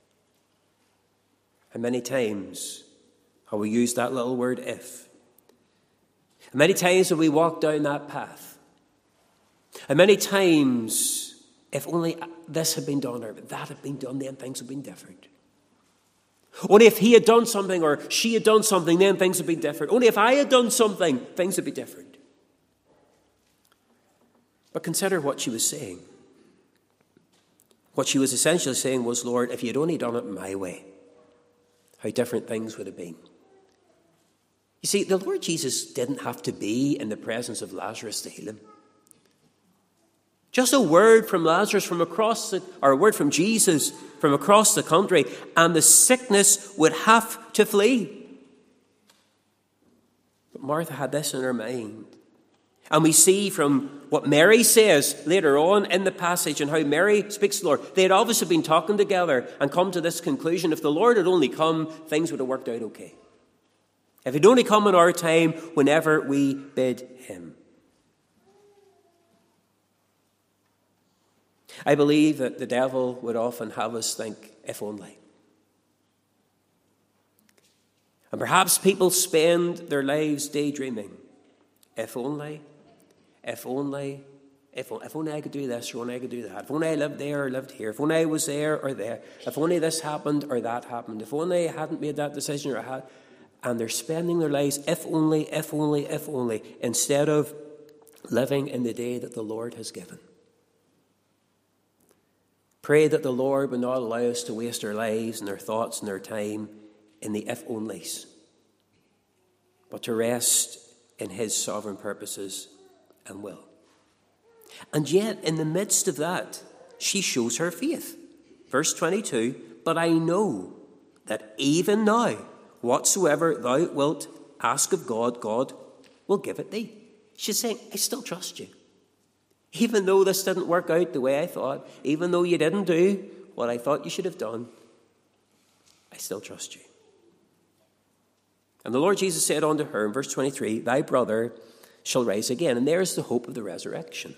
How many times have we used that little word, if? How many times have we walked down that path? How many times, if only this had been done or that had been done, then things had been different. Only if he had done something or she had done something, then things would be different. Only if I had done something, things would be different. But consider what she was saying. What she was essentially saying was, Lord, if you had only done it my way, how different things would have been. You see, the Lord Jesus didn't have to be in the presence of Lazarus to heal him. Just a word from Lazarus from across the, or a word from Jesus from across the country, and the sickness would have to flee. But Martha had this in her mind. And we see from what Mary says later on in the passage and how Mary speaks to the Lord, they had obviously been talking together and come to this conclusion. If the Lord had only come, things would have worked out okay. If he'd only come in our time whenever we bid him. I believe that the devil would often have us think, if only. And perhaps people spend their lives daydreaming. If only, if only, if, if only I could do this or only I could do that. If only I lived there or lived here. If only I was there or there. If only this happened or that happened. If only I hadn't made that decision or I had. And they're spending their lives, if only, if only, if only, instead of living in the day that the Lord has given. Pray that the Lord would not allow us to waste our lives and our thoughts and our time in the if-onlys, but to rest in his sovereign purposes and will. And yet, in the midst of that, she shows her faith. Verse twenty-two, but I know that even now, whatsoever thou wilt ask of God, God will give it thee. She's saying, I still trust you. Even though this didn't work out the way I thought, even though you didn't do what I thought you should have done, I still trust you. And the Lord Jesus said unto her in verse twenty-three, thy brother shall rise again. And there is the hope of the resurrection.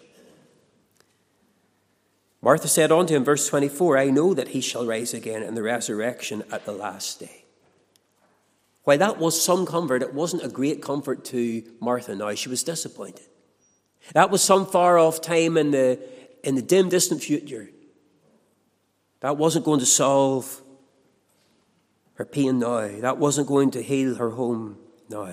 Martha said unto him, verse twenty-four, I know that he shall rise again in the resurrection at the last day. While that was some comfort, it wasn't a great comfort to Martha now. She was disappointed. That was some far-off time in the, in the dim, distant future. That wasn't going to solve her pain now. That wasn't going to heal her home now.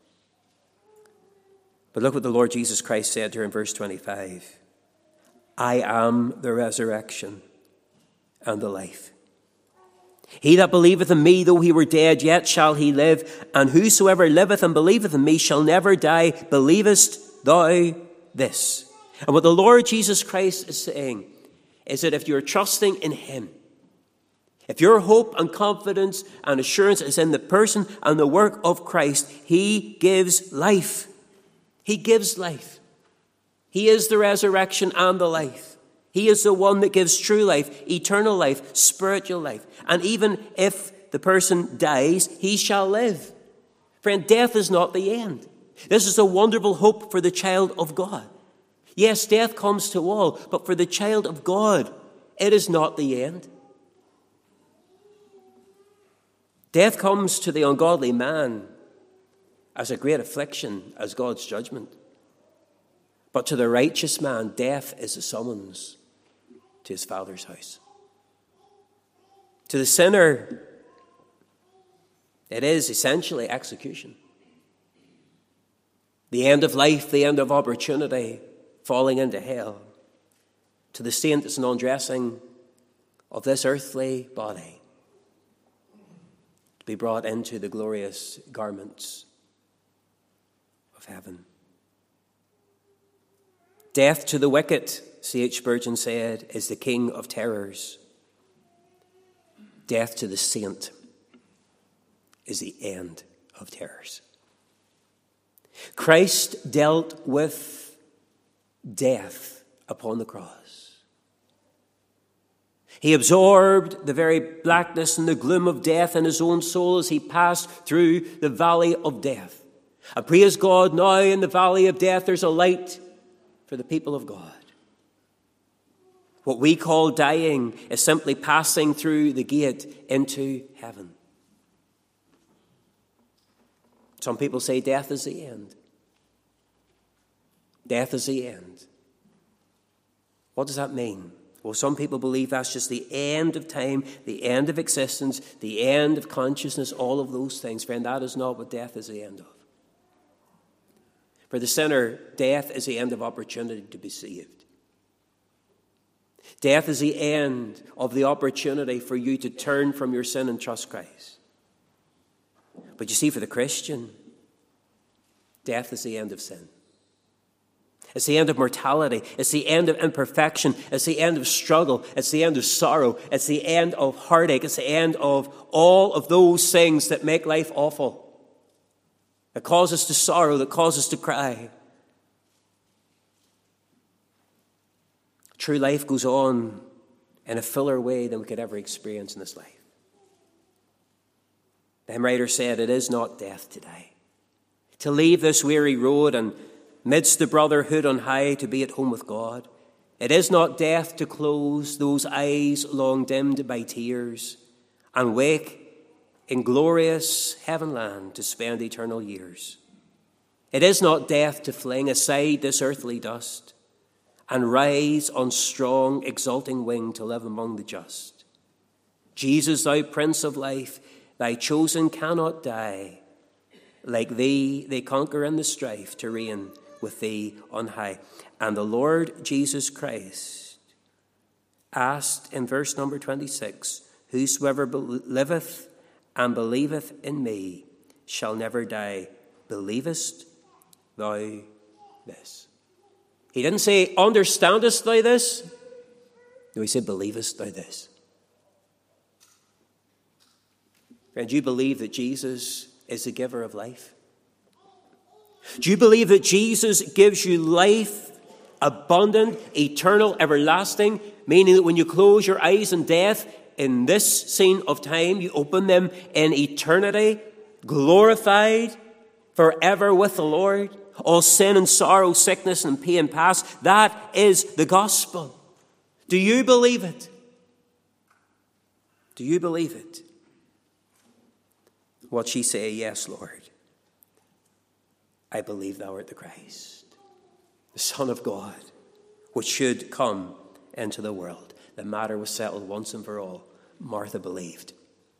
But look what the Lord Jesus Christ said to her in verse twenty-five. I am the resurrection and the life. He that believeth in me, though he were dead, yet shall he live. And whosoever liveth and believeth in me shall never die. Believest thou this? And what the Lord Jesus Christ is saying is that if you're trusting in him, if your hope and confidence and assurance is in the person and the work of Christ, he gives life. He gives life. He is the resurrection and the life. He is the one that gives true life, eternal life, spiritual life. And even if the person dies, he shall live. Friend, death is not the end. This is a wonderful hope for the child of God. Yes, death comes to all, but for the child of God, it is not the end. Death comes to the ungodly man as a great affliction, as God's judgment. But to the righteous man, death is a summons to his Father's house. To the sinner, it is essentially execution. The end of life, the end of opportunity, falling into hell. To the saint, it's an undressing of this earthly body to be brought into the glorious garments of heaven. Death to the wicked, C H Spurgeon said, is the king of terrors. Death to the saint is the end of terrors. Christ dealt with death upon the cross. He absorbed the very blackness and the gloom of death in his own soul as he passed through the valley of death. And praise God, now in the valley of death there's a light for the people of God. What we call dying is simply passing through the gate into heaven. Some people say death is the end. Death is the end. What does that mean? Well, some people believe that's just the end of time, the end of existence, the end of consciousness, all of those things. Friend, that is not what death is the end of. For the sinner, death is the end of opportunity to be saved. Death is the end of the opportunity for you to turn from your sin and trust Christ. But you see, for the Christian, death is the end of sin. It's the end of mortality. It's the end of imperfection. It's the end of struggle. It's the end of sorrow. It's the end of heartache. It's the end of all of those things that make life awful, that cause us to sorrow, that cause us to cry. True life goes on in a fuller way than we could ever experience in this life. The hymn writer said, it is not death to die, to leave this weary road and midst the brotherhood on high to be at home with God. It is not death to close those eyes long dimmed by tears and wake in glorious heaven land to spend eternal years. It is not death to fling aside this earthly dust and rise on strong exulting wing to live among the just. Jesus, thou Prince of life, thy chosen cannot die. Like thee, they conquer in the strife to reign with thee on high. And the Lord Jesus Christ asked in verse number twenty-six, whosoever liveth and believeth in me shall never die. Believest thou this? He didn't say, understandest thou this? No, he said, believest thou this? Friend, do you believe that Jesus is the giver of life? Do you believe that Jesus gives you life, abundant, eternal, everlasting, meaning that when you close your eyes in death, in this scene of time, you open them in eternity, glorified forever with the Lord? All sin and sorrow, sickness and pain past. That is the gospel. Do you believe it? Do you believe it? What she say? Yes, Lord. I believe thou art the Christ, the Son of God, which should come into the world. The matter was settled once and for all. Martha believed.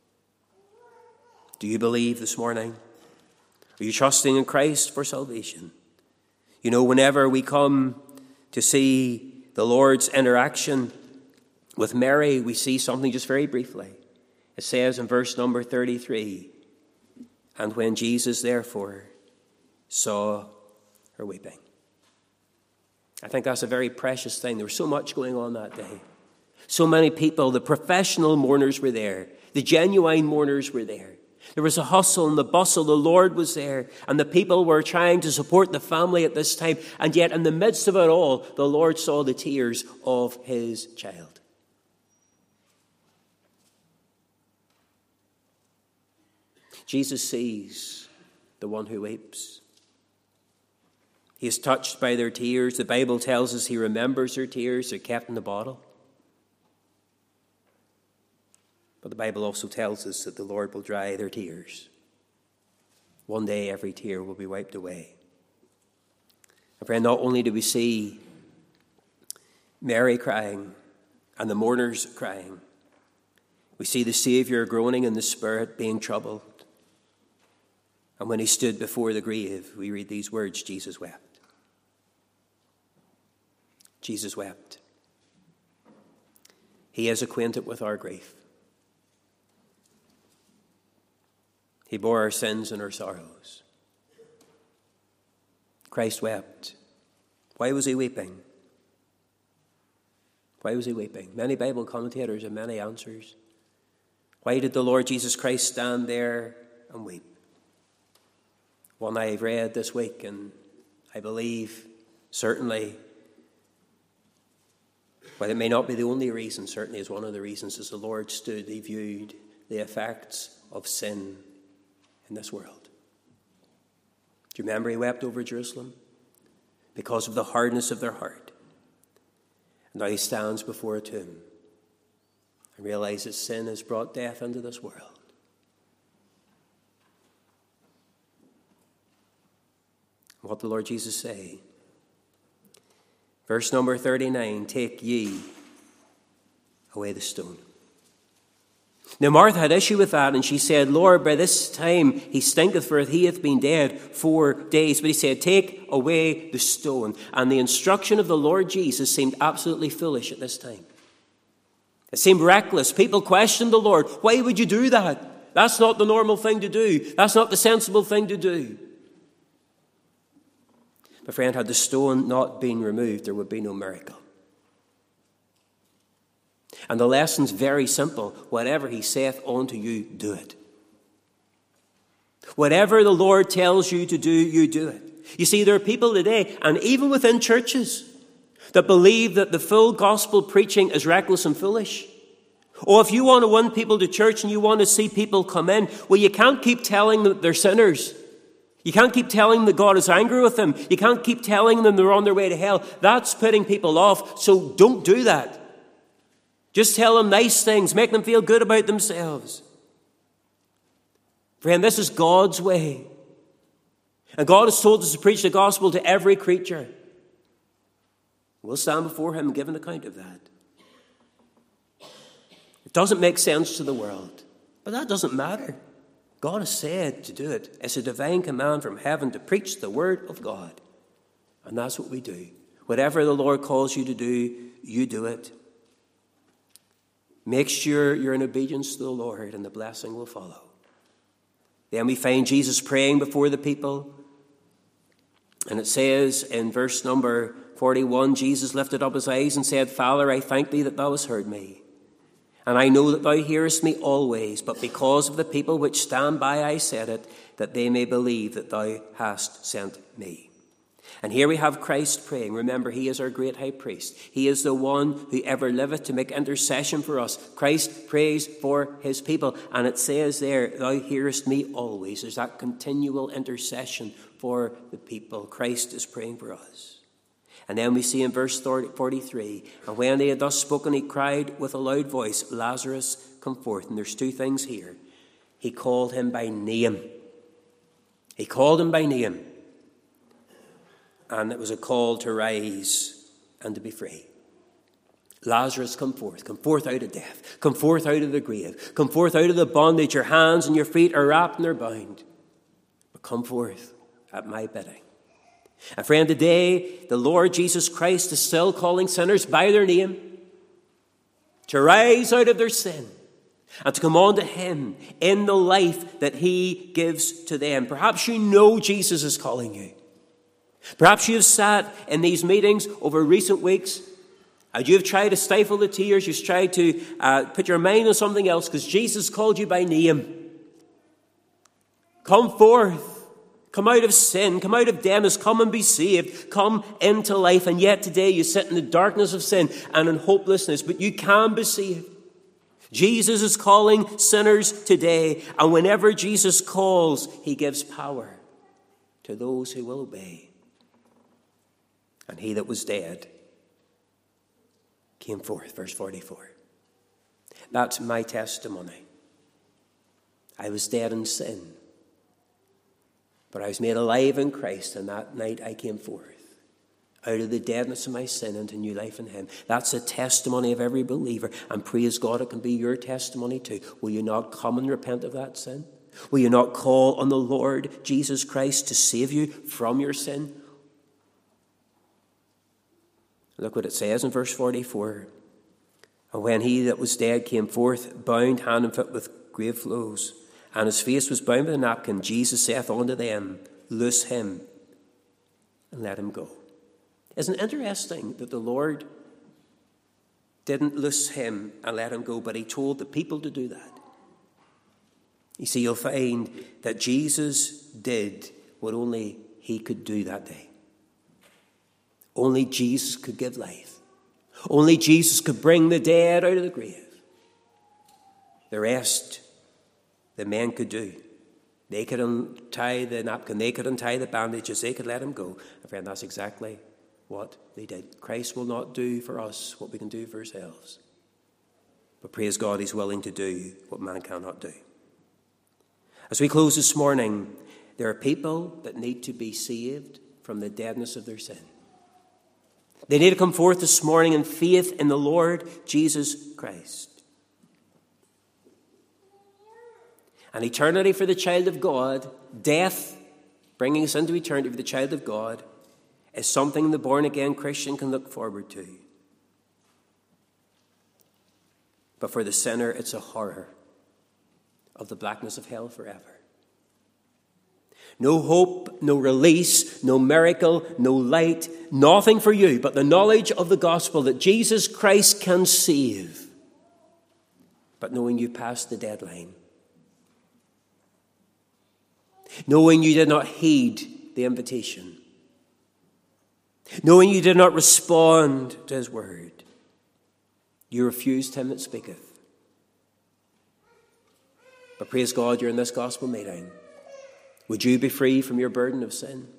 Do you believe this morning? Are you trusting in Christ for salvation? You know, whenever we come to see the Lord's interaction with Mary, we see something just very briefly. It says in verse number thirty-three, and when Jesus therefore saw her weeping. I think that's a very precious thing. There was so much going on that day. So many people, the professional mourners were there. The genuine mourners were there. There was a hustle and the bustle. The Lord was there. And the people were trying to support the family at this time. And yet in the midst of it all, the Lord saw the tears of his child. Jesus sees the one who weeps. He is touched by their tears. The Bible tells us he remembers their tears. They're kept in the bottle. But the Bible also tells us that the Lord will dry their tears. One day every tear will be wiped away. And friend, not only do we see Mary crying and the mourners crying, we see the Savior groaning in the spirit, being troubled. And when he stood before the grave, we read these words, Jesus wept. Jesus wept. He is acquainted with our grief. He bore our sins and our sorrows. Christ wept. Why was he weeping? Why was he weeping? Many Bible commentators have many answers. Why did the Lord Jesus Christ stand there and weep? One I've read this week, and I believe certainly, while it may not be the only reason, certainly is one of the reasons, as the Lord stood, he viewed the effects of sin in this world. Do you remember he wept over Jerusalem? Because of the hardness of their heart. And now he stands before a tomb and realizes sin has brought death into this world. What did the Lord Jesus say? Verse number thirty-nine, take ye away the stone. Now Martha had issue with that, and she said, Lord, by this time he stinketh, for he hath been dead four days. But he said, take away the stone. And the instruction of the Lord Jesus seemed absolutely foolish at this time. It seemed reckless. People questioned the Lord. Why would you do that? That's not the normal thing to do. That's not the sensible thing to do. My friend, had the stone not been removed, there would be no miracle. And the lesson's very simple. Whatever he saith unto you, do it. Whatever the Lord tells you to do, you do it. You see, there are people today, and even within churches, that believe that the full gospel preaching is reckless and foolish. Or if you want to win people to church and you want to see people come in, well, you can't keep telling them that they're sinners. You can't keep telling them that God is angry with them. You can't keep telling them they're on their way to hell. That's putting people off, so don't do that. Just tell them nice things. Make them feel good about themselves. Friend, this is God's way. And God has told us to preach the gospel to every creature. We'll stand before him and give an account of that. It doesn't make sense to the world, but that doesn't matter. God has said to do it. It's a divine command from heaven to preach the word of God. And that's what we do. Whatever the Lord calls you to do, you do it. Make sure you're in obedience to the Lord, and the blessing will follow. Then we find Jesus praying before the people. And it says in verse number forty-one, Jesus lifted up his eyes and said, Father, I thank thee that thou hast heard me. And I know that thou hearest me always, but because of the people which stand by I said it, that they may believe that thou hast sent me. And here we have Christ praying. Remember, he is our great high priest. He is the one who ever liveth to make intercession for us. Christ prays for his people. And it says there, thou hearest me always. There's that continual intercession for the people. Christ is praying for us. And then we see in verse forty-three, and when he had thus spoken, he cried with a loud voice, Lazarus, come forth. And there's two things here. He called him by name. He called him by name. And it was a call to rise and to be free. Lazarus, come forth. Come forth out of death. Come forth out of the grave. Come forth out of the bondage. Your hands and your feet are wrapped and they're bound. But come forth at my bidding. And friend, today, the Lord Jesus Christ is still calling sinners by their name to rise out of their sin and to come on to him in the life that he gives to them. Perhaps you know Jesus is calling you. Perhaps you have sat in these meetings over recent weeks and you have tried to stifle the tears. You've tried to uh, put your mind on something else because Jesus called you by name. Come forth. Come out of sin. Come out of deadness. Come and be saved. Come into life. And yet today you sit in the darkness of sin and in hopelessness. But you can be saved. Jesus is calling sinners today. And whenever Jesus calls, he gives power to those who will obey. And he that was dead came forth, verse forty-four. That's my testimony. I was dead in sin, but I was made alive in Christ, and that night I came forth out of the deadness of my sin into new life in him. That's a testimony of every believer, and praise God, it can be your testimony too. Will you not come and repent of that sin? Will you not call on the Lord Jesus Christ to save you from your sin? Look what it says in verse forty-four. And when he that was dead came forth, bound hand and foot with grave clothes, and his face was bound with a napkin, Jesus saith unto them, Loose him, and let him go. Isn't it interesting that the Lord didn't loose him and let him go, but he told the people to do that? You see, you'll find that Jesus did what only he could do that day. Only Jesus could give life. Only Jesus could bring the dead out of the grave. The rest, the men could do. They could untie the napkin. They could untie the bandages. They could let him go. And friend, that's exactly what they did. Christ will not do for us what we can do for ourselves. But praise God, he's willing to do what man cannot do. As we close this morning, there are people that need to be saved from the deadness of their sin. They need to come forth this morning in faith in the Lord Jesus Christ. And eternity for the child of God, death bringing us into eternity for the child of God, is something the born-again Christian can look forward to. But for the sinner, it's a horror of the blackness of hell forever. No hope, no release, no miracle, no light, nothing for you but the knowledge of the gospel that Jesus Christ can save. But knowing you passed the deadline. Knowing you did not heed the invitation. Knowing you did not respond to his word. You refused him that speaketh. But praise God, you're in this gospel meeting. Would you be free from your burden of sin?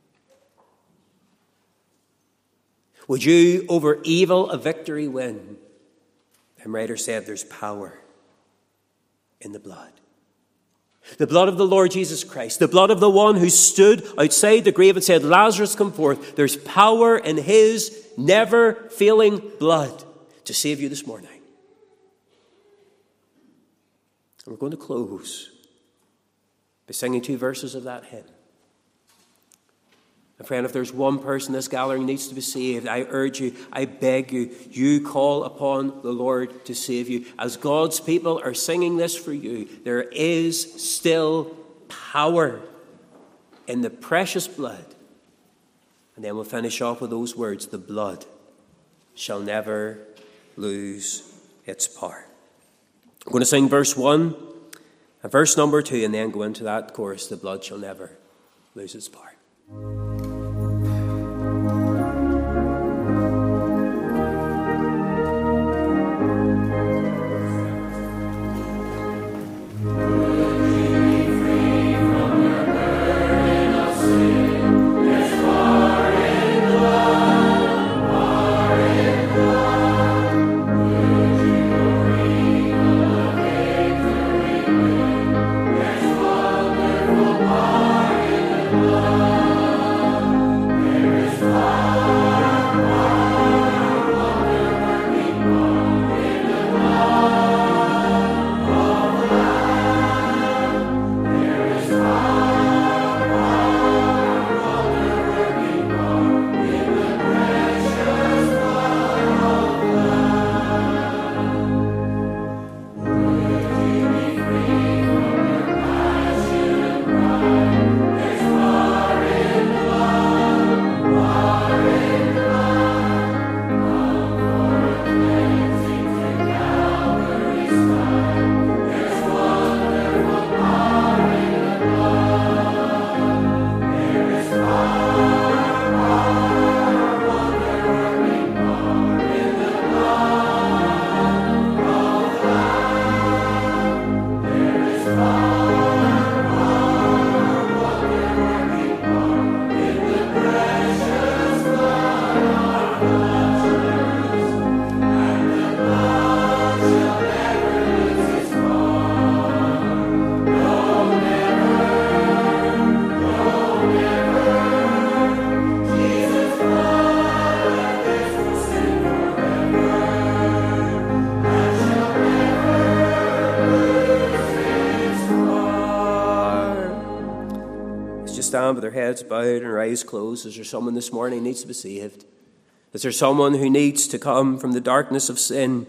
Would you over evil a victory win? The writer said there's power in the blood. The blood of the Lord Jesus Christ. The blood of the one who stood outside the grave and said, Lazarus, come forth. There's power in his never failing blood to save you this morning. And we're going to close by singing two verses of that hymn. And friend, if there's one person this gathering needs to be saved, I urge you, I beg you, you call upon the Lord to save you. As God's people are singing this for you, there is still power in the precious blood. And then we'll finish off with those words, the blood shall never lose its power. I'm going to sing verse one and verse number two, and then go into that chorus, the blood shall never lose its power. With their heads bowed and their eyes closed. Is there someone this morning who needs to be saved? Is there someone who needs to come from the darkness of sin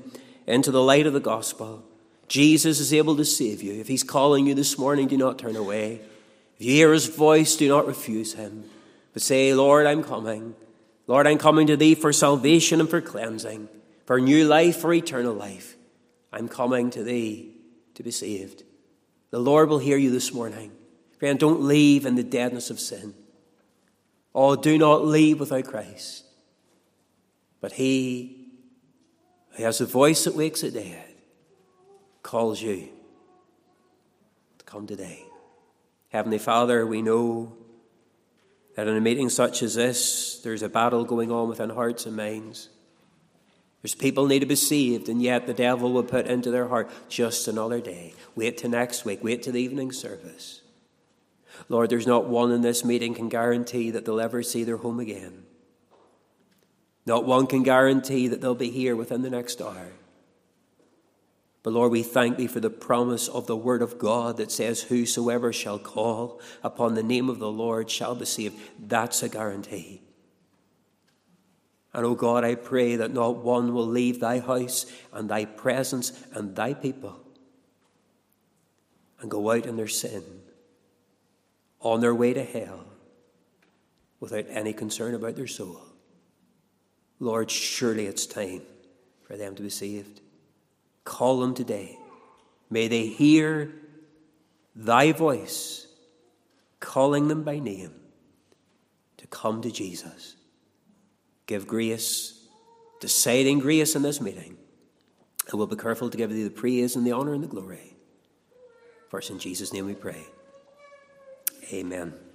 into the light of the gospel. Jesus is able to save you. If he's calling you this morning, do not turn away. If you hear his voice, do not refuse him, but say, Lord, I'm coming. Lord, I'm coming to thee for salvation and for cleansing, for new life, for eternal life. I'm coming to thee to be saved. The Lord will hear you this morning. Friend, don't leave in the deadness of sin. Oh, do not leave without Christ. But he who has a voice that wakes the dead calls you to come today. Heavenly Father, we know that in a meeting such as this, there's a battle going on within hearts and minds. There's people need to be saved, and yet the devil will put into their heart just another day. Wait till next week. Wait till the evening service. Lord, there's not one in this meeting can guarantee that they'll ever see their home again. Not one can guarantee that they'll be here within the next hour. But Lord, we thank thee for the promise of the word of God that says, whosoever shall call upon the name of the Lord shall be saved. That's a guarantee. And oh God, I pray that not one will leave thy house and thy presence and thy people and go out in their sin, on their way to hell, without any concern about their soul. Lord, surely it's time for them to be saved. Call them today. May they hear thy voice calling them by name to come to Jesus. Give grace, deciding grace in this meeting. And we'll be careful to give thee the praise and the honor and the glory. For in Jesus' name we pray. Amen.